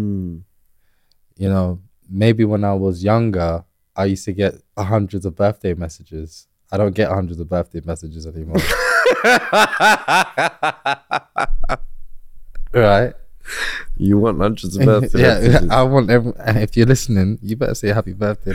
Speaker 1: Maybe when I was younger, I used to get hundreds of birthday messages. I don't get hundreds of birthday messages anymore. Right?
Speaker 2: You want hundreds of birthday messages?
Speaker 1: I want if you're listening, you better say happy birthday.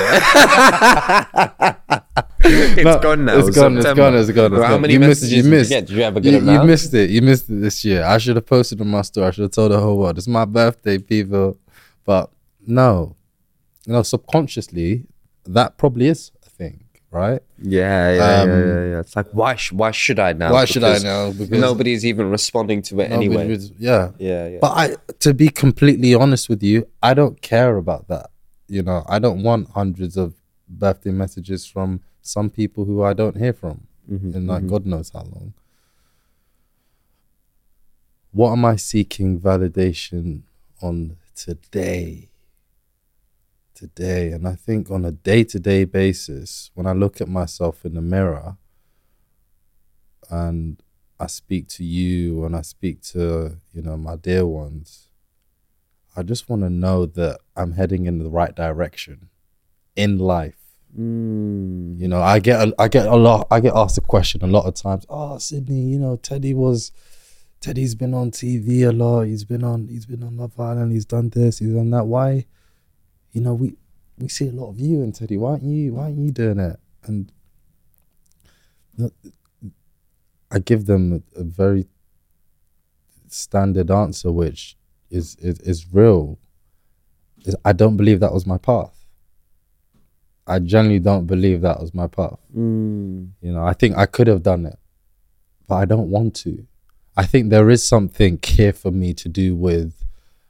Speaker 2: It's gone now.
Speaker 1: It's gone.
Speaker 2: Well, how many messages did you get? Did you have a good amount?
Speaker 1: You missed it this year. I should have posted on my story. I should have told the whole world, it's my birthday, people. But no, subconsciously, that probably is a thing, right?
Speaker 2: Yeah. It's like, why should I now?
Speaker 1: Why should I now? Because
Speaker 2: nobody's even responding to it anyway.
Speaker 1: Yeah. But to be completely honest with you, I don't care about that. I don't want hundreds of birthday messages from some people who I don't hear from in God knows how long. What am I seeking validation on today? And I think on a day-to-day basis, when I look at myself in the mirror and I speak to you and I speak to, my dear ones, I just want to know that I'm heading in the right direction in life. I get asked a question a lot of times. Oh, Sydney, Teddy's been on TV a lot. He's been on Love Island. He's done this. He's done that. Why? We see a lot of you in Teddy. Why aren't you doing it? And I give them a very standard answer, which is real. I don't believe that was my path. I genuinely don't believe that was my path. You know, I think I could have done it, but I don't want to. I think there is something here for me to do with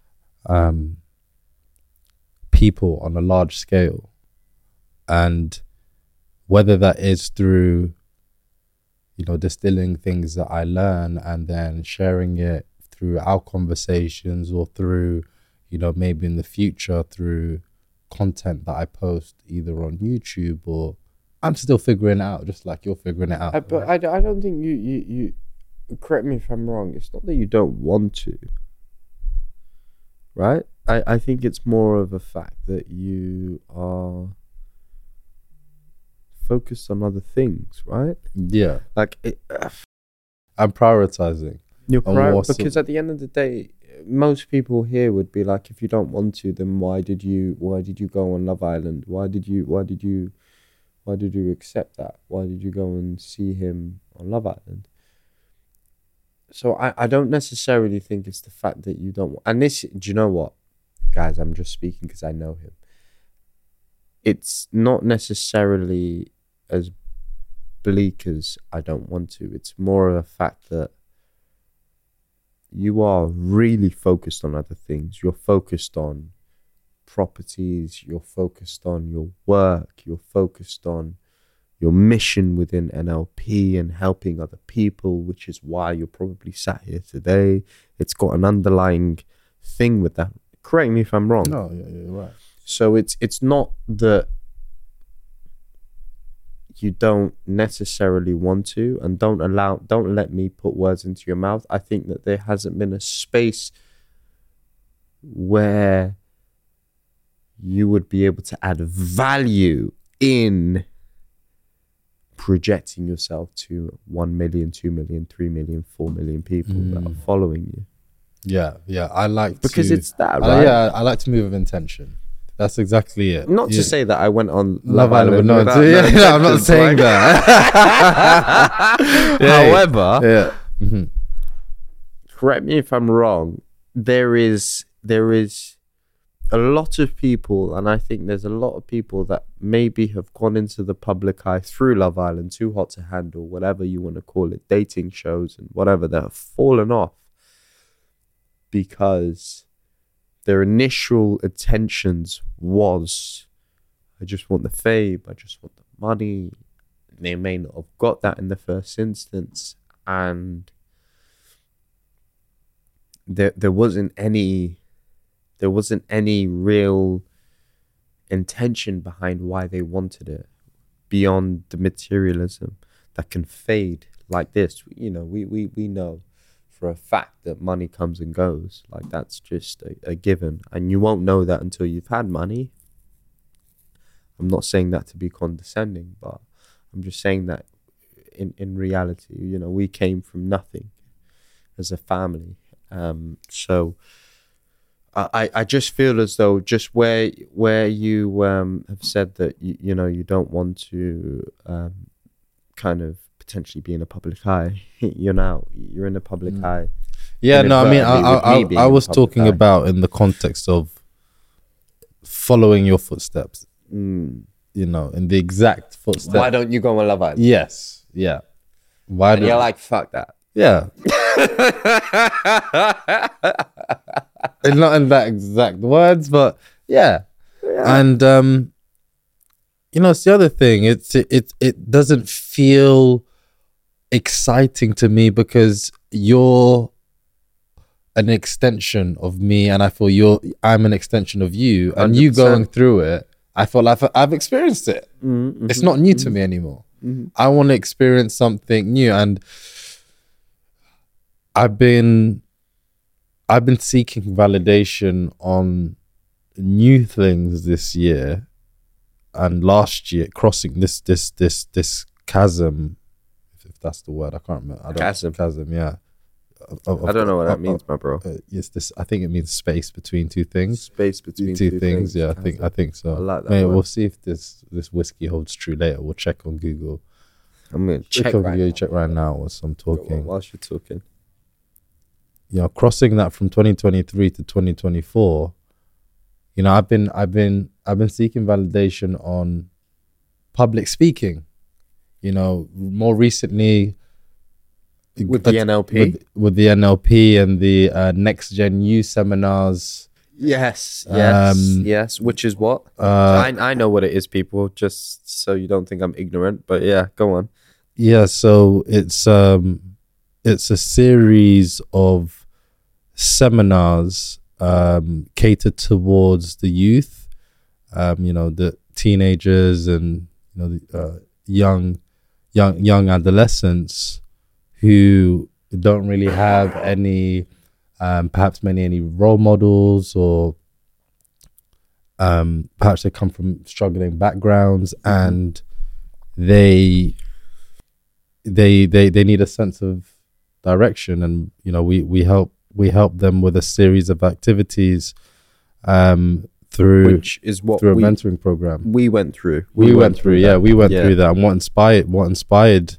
Speaker 1: people on a large scale, and whether that is through, you know, distilling things that I learn and then sharing it through our conversations, or through, you know, maybe in the future through content that I post either on YouTube, or I'm still figuring it out, just like you're figuring it out.
Speaker 2: But I don't think you correct me if I'm wrong. It's not that you don't want to, right? I think it's more of a fact that you are focused on other things, right?
Speaker 1: Yeah,
Speaker 2: Like
Speaker 1: I'm prioritizing.
Speaker 2: Because at the end of the day, most people here would be like, if you don't want to, then why did you go on Love Island? Why did you accept that? Why did you go and see him on Love Island? So I don't necessarily think it's the fact that you don't. And this, do you know what, guys? I'm just speaking because I know him. It's not necessarily as bleak as I don't want to. It's more of a fact that you are really focused on other things. You're focused on properties. You're focused on your work. You're focused on your mission within NLP and helping other people, which is why you're probably sat here today. It's got an underlying thing with that. Correct me if I'm wrong.
Speaker 1: No, you're right.
Speaker 2: So it's not that you don't necessarily want to, and don't let me put words into your mouth. I think that there hasn't been a space where you would be able to add value in projecting yourself to 1 million, 2 million, 3 million, 4 million people that are following you.
Speaker 1: Yeah. I like
Speaker 2: because
Speaker 1: to,
Speaker 2: it's that, right?
Speaker 1: I like to move with intention. That's exactly it.
Speaker 2: Not to say that I went on
Speaker 1: Love Island with no I'm not saying that. However,
Speaker 2: correct me if I'm wrong. There is a lot of people, and I think there's a lot of people that maybe have gone into the public eye through Love Island, Too Hot to Handle, whatever you want to call it, dating shows and whatever, that have fallen off because their initial intentions was, I just want the fame, I just want the money. They may not have got that in the first instance, and there wasn't any real intention behind why they wanted it beyond the materialism that can fade like this. You know, we know for a fact that money comes and goes. Like, that's just a given, and you won't know that until you've had money. I'm not saying that to be condescending, but I'm just saying that in reality, you know, we came from nothing as a family. So I just feel as though just where you have said that you know you don't want to kind of potentially be in a public eye. You're in a public eye.
Speaker 1: Yeah, no, I mean, I was talking about in the context of following your footsteps. You know, in the exact footsteps.
Speaker 2: Why don't you go on Love Island?
Speaker 1: Yes, yeah. Why?
Speaker 2: And you're like, fuck that.
Speaker 1: Yeah. And not in that exact words, but yeah. And you know, it's the other thing. It doesn't feel exciting to me because you're an extension of me, and I feel I'm an extension of you, and 100%. You going through it, I feel like I've experienced it. Mm-hmm. It's not new to me anymore. Mm-hmm. I want to experience something new, and I've been seeking validation on new things this year and last year, crossing this chasm, if that's the word. I can't remember. Chasm, yeah.
Speaker 2: I don't know what that means, my bro.
Speaker 1: Yes, this. I think it means space between two things.
Speaker 2: Space between two things.
Speaker 1: Yeah, I think so.
Speaker 2: I like that.
Speaker 1: Maybe we'll see if this whiskey holds true later. We'll check on Google.
Speaker 2: I'm gonna check
Speaker 1: right now whilst I'm talking.
Speaker 2: Whilst you're talking.
Speaker 1: You know, crossing that from 2023 to 2024, You know, I've been seeking validation on public speaking. You know, more recently
Speaker 2: With the NLP?
Speaker 1: with the NLP and the Next Gen U seminars.
Speaker 2: Yes,
Speaker 1: Um,
Speaker 2: yes. Which is what?
Speaker 1: Uh,
Speaker 2: I know what it is, people, just so you don't think I'm ignorant. But yeah, go on.
Speaker 1: yeah, so it's a series of seminars catered towards the youth, you know, the teenagers and you know the young adolescents who don't really have any perhaps any role models, or perhaps they come from struggling backgrounds and they need a sense of direction. And you know, we help them with a series of activities through
Speaker 2: Which is what
Speaker 1: through a mentoring program
Speaker 2: we went through.
Speaker 1: we went through that. And what inspired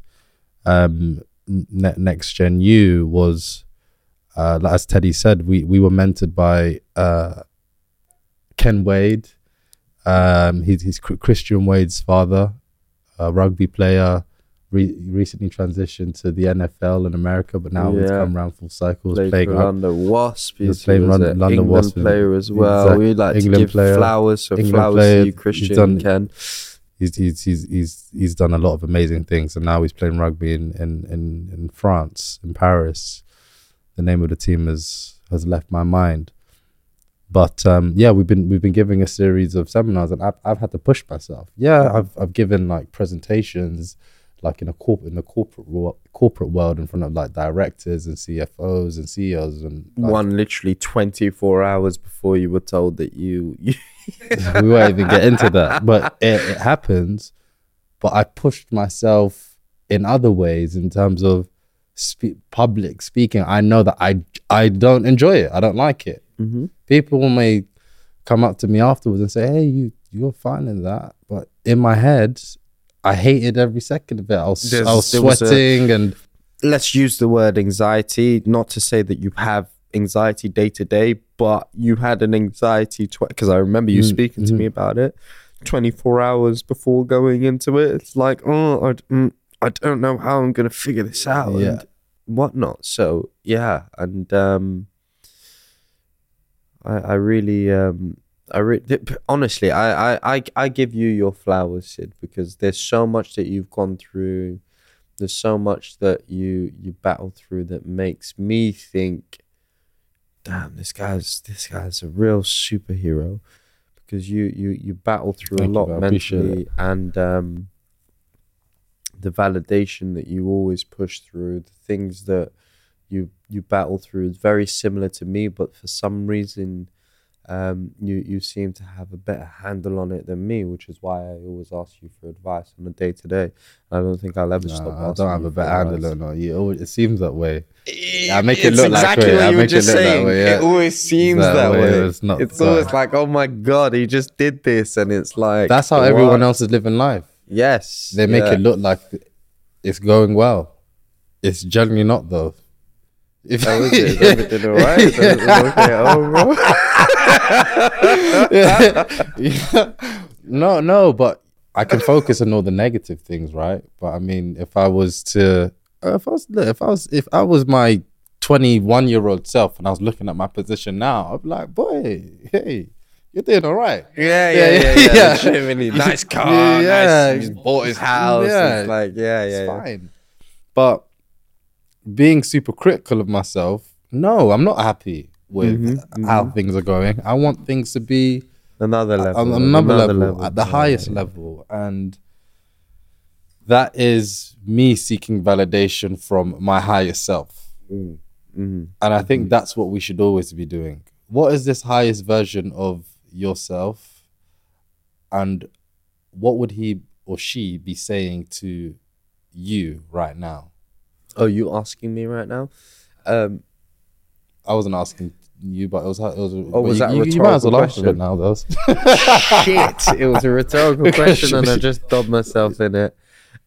Speaker 1: Next Gen U was, as Teddy said, we were mentored by Ken Wade. He's Christian Wade's father, a rugby player, recently transitioned to the NFL in America, but now he's come around full cycle.
Speaker 2: Playing for London Wasps.
Speaker 1: He's playing London
Speaker 2: England
Speaker 1: Wasps
Speaker 2: player as well.
Speaker 1: Exactly.
Speaker 2: We'd like
Speaker 1: England
Speaker 2: to give
Speaker 1: player,
Speaker 2: flowers to you, Christian and Ken.
Speaker 1: He's done a lot of amazing things, and now he's playing rugby in France, in Paris. The name of the team has left my mind, but we've been giving a series of seminars, and I've had to push myself. I've given like presentations, like in the corporate world, in front of like directors and CFOs and CEOs, and like,
Speaker 2: one literally 24 hours before you were told that you
Speaker 1: we won't even get into that, but it happens. But I pushed myself in other ways in terms of public speaking. I know that I don't enjoy it. I don't like it.
Speaker 2: Mm-hmm.
Speaker 1: People may come up to me afterwards and say, "Hey, you're fine in that," but in my head, I hated every second of it. I was sweating, and
Speaker 2: let's use the word anxiety, not to say that you have anxiety day to day, but you had an anxiety because I remember you speaking to me about it 24 hours before going into it. It's like, I don't know how I'm going to figure this out and whatnot. So yeah, and I really honestly, I give you your flowers, Sid, because there's so much that you've gone through. There's so much that you battle through that makes me think, damn, this guy's a real superhero, because you battle through a lot mentally, and the validation that you always push through, the things that you battle through is very similar to me, but for some reason you seem to have a better handle on it than me, which is why I always ask you for advice on a day-to-day. I don't think I'll ever stop asking.
Speaker 1: I don't have a better handle on it. It seems that way. I make
Speaker 2: it look like exactly what you were just saying. It always seems that way. It's always like, oh my God, he just did this, and it's like,
Speaker 1: that's how everyone else is living life.
Speaker 2: Yes,
Speaker 1: they make it look like it's going well. It's generally not, though.
Speaker 2: Is everything all right? Is everything okay?
Speaker 1: No, but I can focus on all the negative things, right? But I mean, if I was my 21-year-old self and I was looking at my position now, I'd be like, boy, hey, you're doing all right.
Speaker 2: Yeah. Really nice car. Nice. He's bought his house. Yeah. It's like, it's
Speaker 1: fine. But being super critical of myself, no, I'm not happy with how things are going. I want things to be
Speaker 2: another level,
Speaker 1: at the highest level, and that is me seeking validation from my higher self. And I think that's what we should always be doing. What is this highest version of yourself, and what would he or she be saying to you right now?
Speaker 2: Oh, you asking me right now?
Speaker 1: I wasn't asking you, but it was that
Speaker 2: you might as well answer it
Speaker 1: now, though.
Speaker 2: Shit, it was a rhetorical question, and I just dubbed myself in it.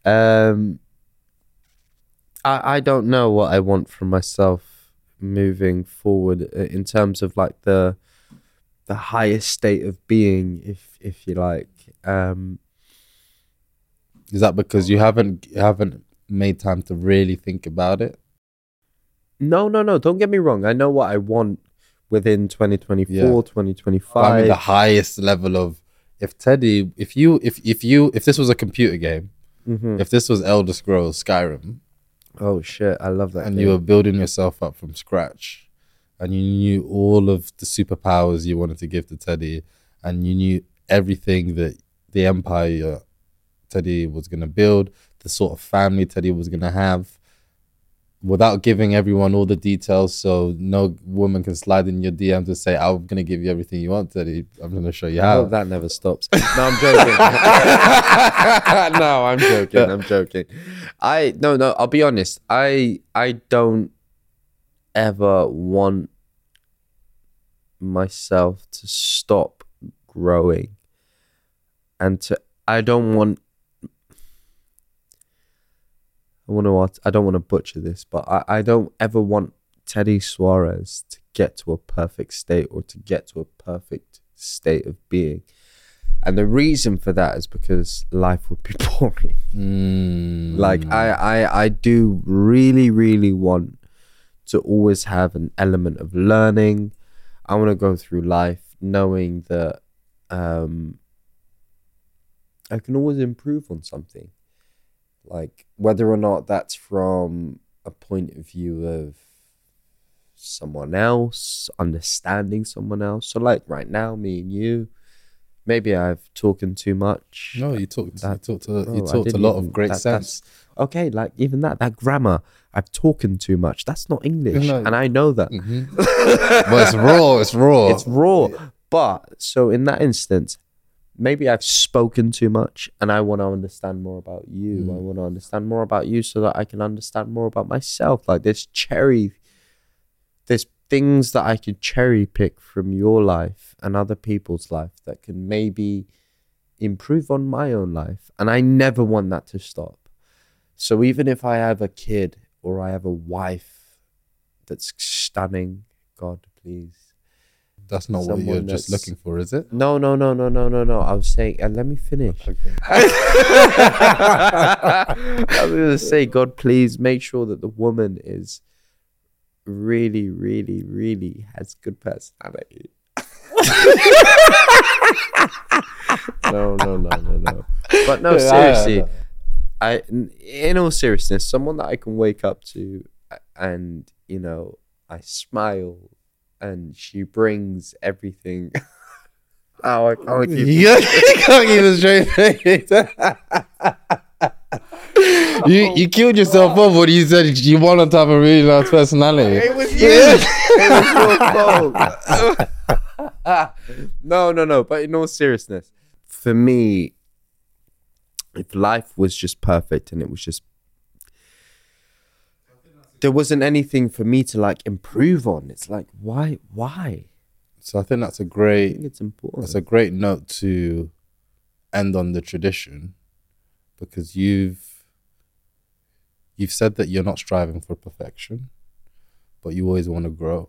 Speaker 2: I don't know what I want from myself moving forward in terms of like the the highest state of being, if you like.
Speaker 1: Is that because you haven't made time to really think about it?
Speaker 2: No. Don't get me wrong. I know what I want within 2024,
Speaker 1: Yeah.
Speaker 2: 2025.
Speaker 1: But I mean, the highest level of if this was a computer game, if this was Elder Scrolls Skyrim,
Speaker 2: Oh shit, I love that.
Speaker 1: and
Speaker 2: game.
Speaker 1: you were building yourself up from scratch, and you knew all of the superpowers you wanted to give to Teddy, and you knew everything that the empire Teddy was going to build, the sort of family Teddy was going to have, without giving everyone all the details, so no woman can slide in your DMs and say, I'm going to give you everything you want, Teddy. I'm going to show you
Speaker 2: I
Speaker 1: how.
Speaker 2: hope that never stops. No, I'm joking. No, I'm joking. No, I'll be honest. I don't ever want myself to stop growing, and I don't want to butcher this, but I don't ever want Teddy Suarez to get to a perfect state or to get to a perfect state of being. And the reason for that is because life would be boring. Like I do really, really want to always have an element of learning. I want to go through life knowing that I can always improve on something. Like whether or not that's from a point of view of someone else, understanding someone else. So like right now, me and you, maybe I've talking too much.
Speaker 1: No, you talked a
Speaker 2: I
Speaker 1: lot
Speaker 2: didn't
Speaker 1: of
Speaker 2: even-
Speaker 1: great sense.
Speaker 2: Okay, like even that grammar, I've talking too much. That's not English,
Speaker 1: No.
Speaker 2: and I know that.
Speaker 1: But it's raw. It's raw.
Speaker 2: It's raw. But so in that instance, maybe I've spoken too much and I want to understand more about you. I want to understand more about you so that I can understand more about myself. Like there's things that I could cherry pick from your life and other people's life that can maybe improve on my own life. And I never want that to stop. So even if I have a kid or I have a wife that's stunning, God, please.
Speaker 1: That's not what you're just looking for, is it?
Speaker 2: No. I was saying, and let me finish.
Speaker 1: Okay.
Speaker 2: I was going to say, God, please make sure that the woman is really, really, really has good personality. No. But no, seriously, in all seriousness, someone that I can wake up to and, you know, I smile and she brings everything. Oh, I can't keep
Speaker 1: You can't keep a straight face. You killed yourself off when you said you wanted to have a really nice personality.
Speaker 2: It was you. It was your fault. No. But in all seriousness, for me, if life was just perfect and it was just, there wasn't anything for me to like improve on. It's like, why?
Speaker 1: So I think that's a
Speaker 2: I
Speaker 1: great.
Speaker 2: think it's important.
Speaker 1: That's a great note to end on the tradition, because you've said that you're not striving for perfection, but you always want to grow.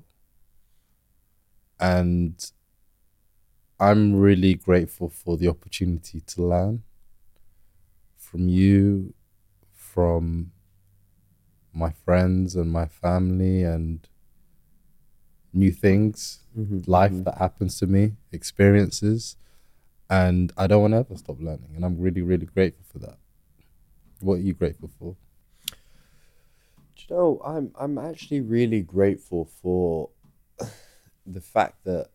Speaker 1: And I'm really grateful for the opportunity to learn from you, from my friends and my family, and new things, life that happens to me, experiences. And I don't want to ever stop learning. And I'm really, really grateful for that. What are you grateful for?
Speaker 2: Do you know, I'm actually really grateful for the fact that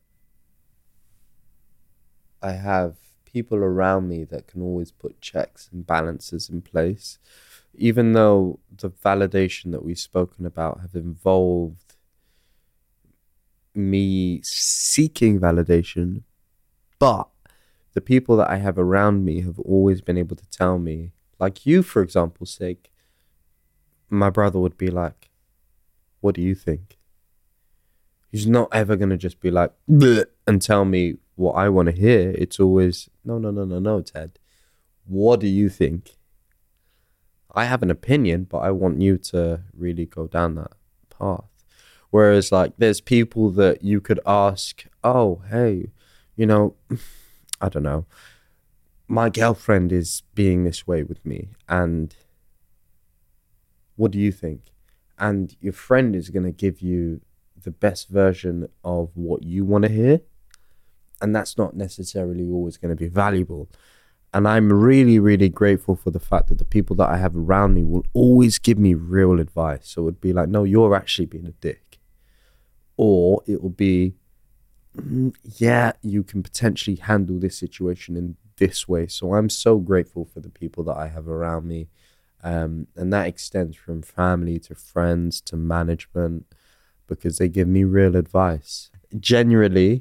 Speaker 2: I have people around me that can always put checks and balances in place, even though the validation that we've spoken about have involved me seeking validation, but the people that I have around me have always been able to tell me, like you, for example's sake, my brother would be like, what do you think? He's not ever going to just be like, bleh, and tell me what I want to hear. It's always, no, Ted. What do you think? I have an opinion, but I want you to really go down that path. Whereas like there's people that you could ask oh, hey, you know, I don't know, my girlfriend is being this way with me, and what do you think? And your friend is going to give you the best version of what you want to hear, and that's not necessarily always going to be valuable. And I'm really, really grateful for the fact that the people that I have around me will always give me real advice. So it would be like, no, you're actually being a dick. Or it will be, yeah, you can potentially handle this situation in this way. So I'm so grateful for the people that I have around me. And that extends from family to friends to management, because they give me real advice. Generally,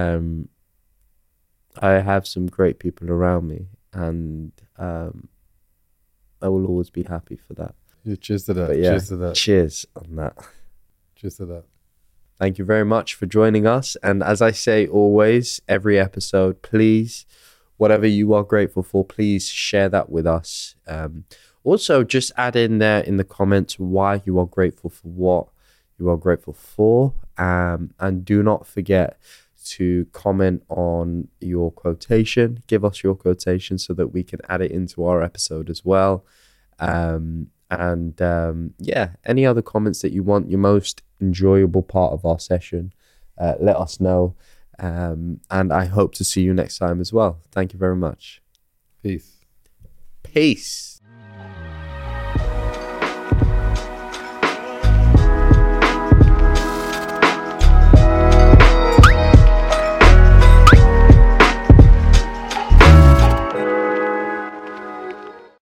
Speaker 2: I have some great people around me, and I will always be happy for that.
Speaker 1: Yeah, cheers to that.
Speaker 2: But yeah,
Speaker 1: Cheers to that.
Speaker 2: cheers on that.
Speaker 1: Cheers to that.
Speaker 2: Thank you very much for joining us. And as I say always, every episode, please, whatever you are grateful for, please share that with us. Also, just add in there in the comments why you are grateful for what you are grateful for. And do not forget to comment on your quotation. Give us your quotation so that we can add it into our episode as well. Yeah, any other comments that you want, your most enjoyable part of our session, let us know. And I hope to see you next time as well. Thank you very much.
Speaker 1: Peace.
Speaker 2: Peace.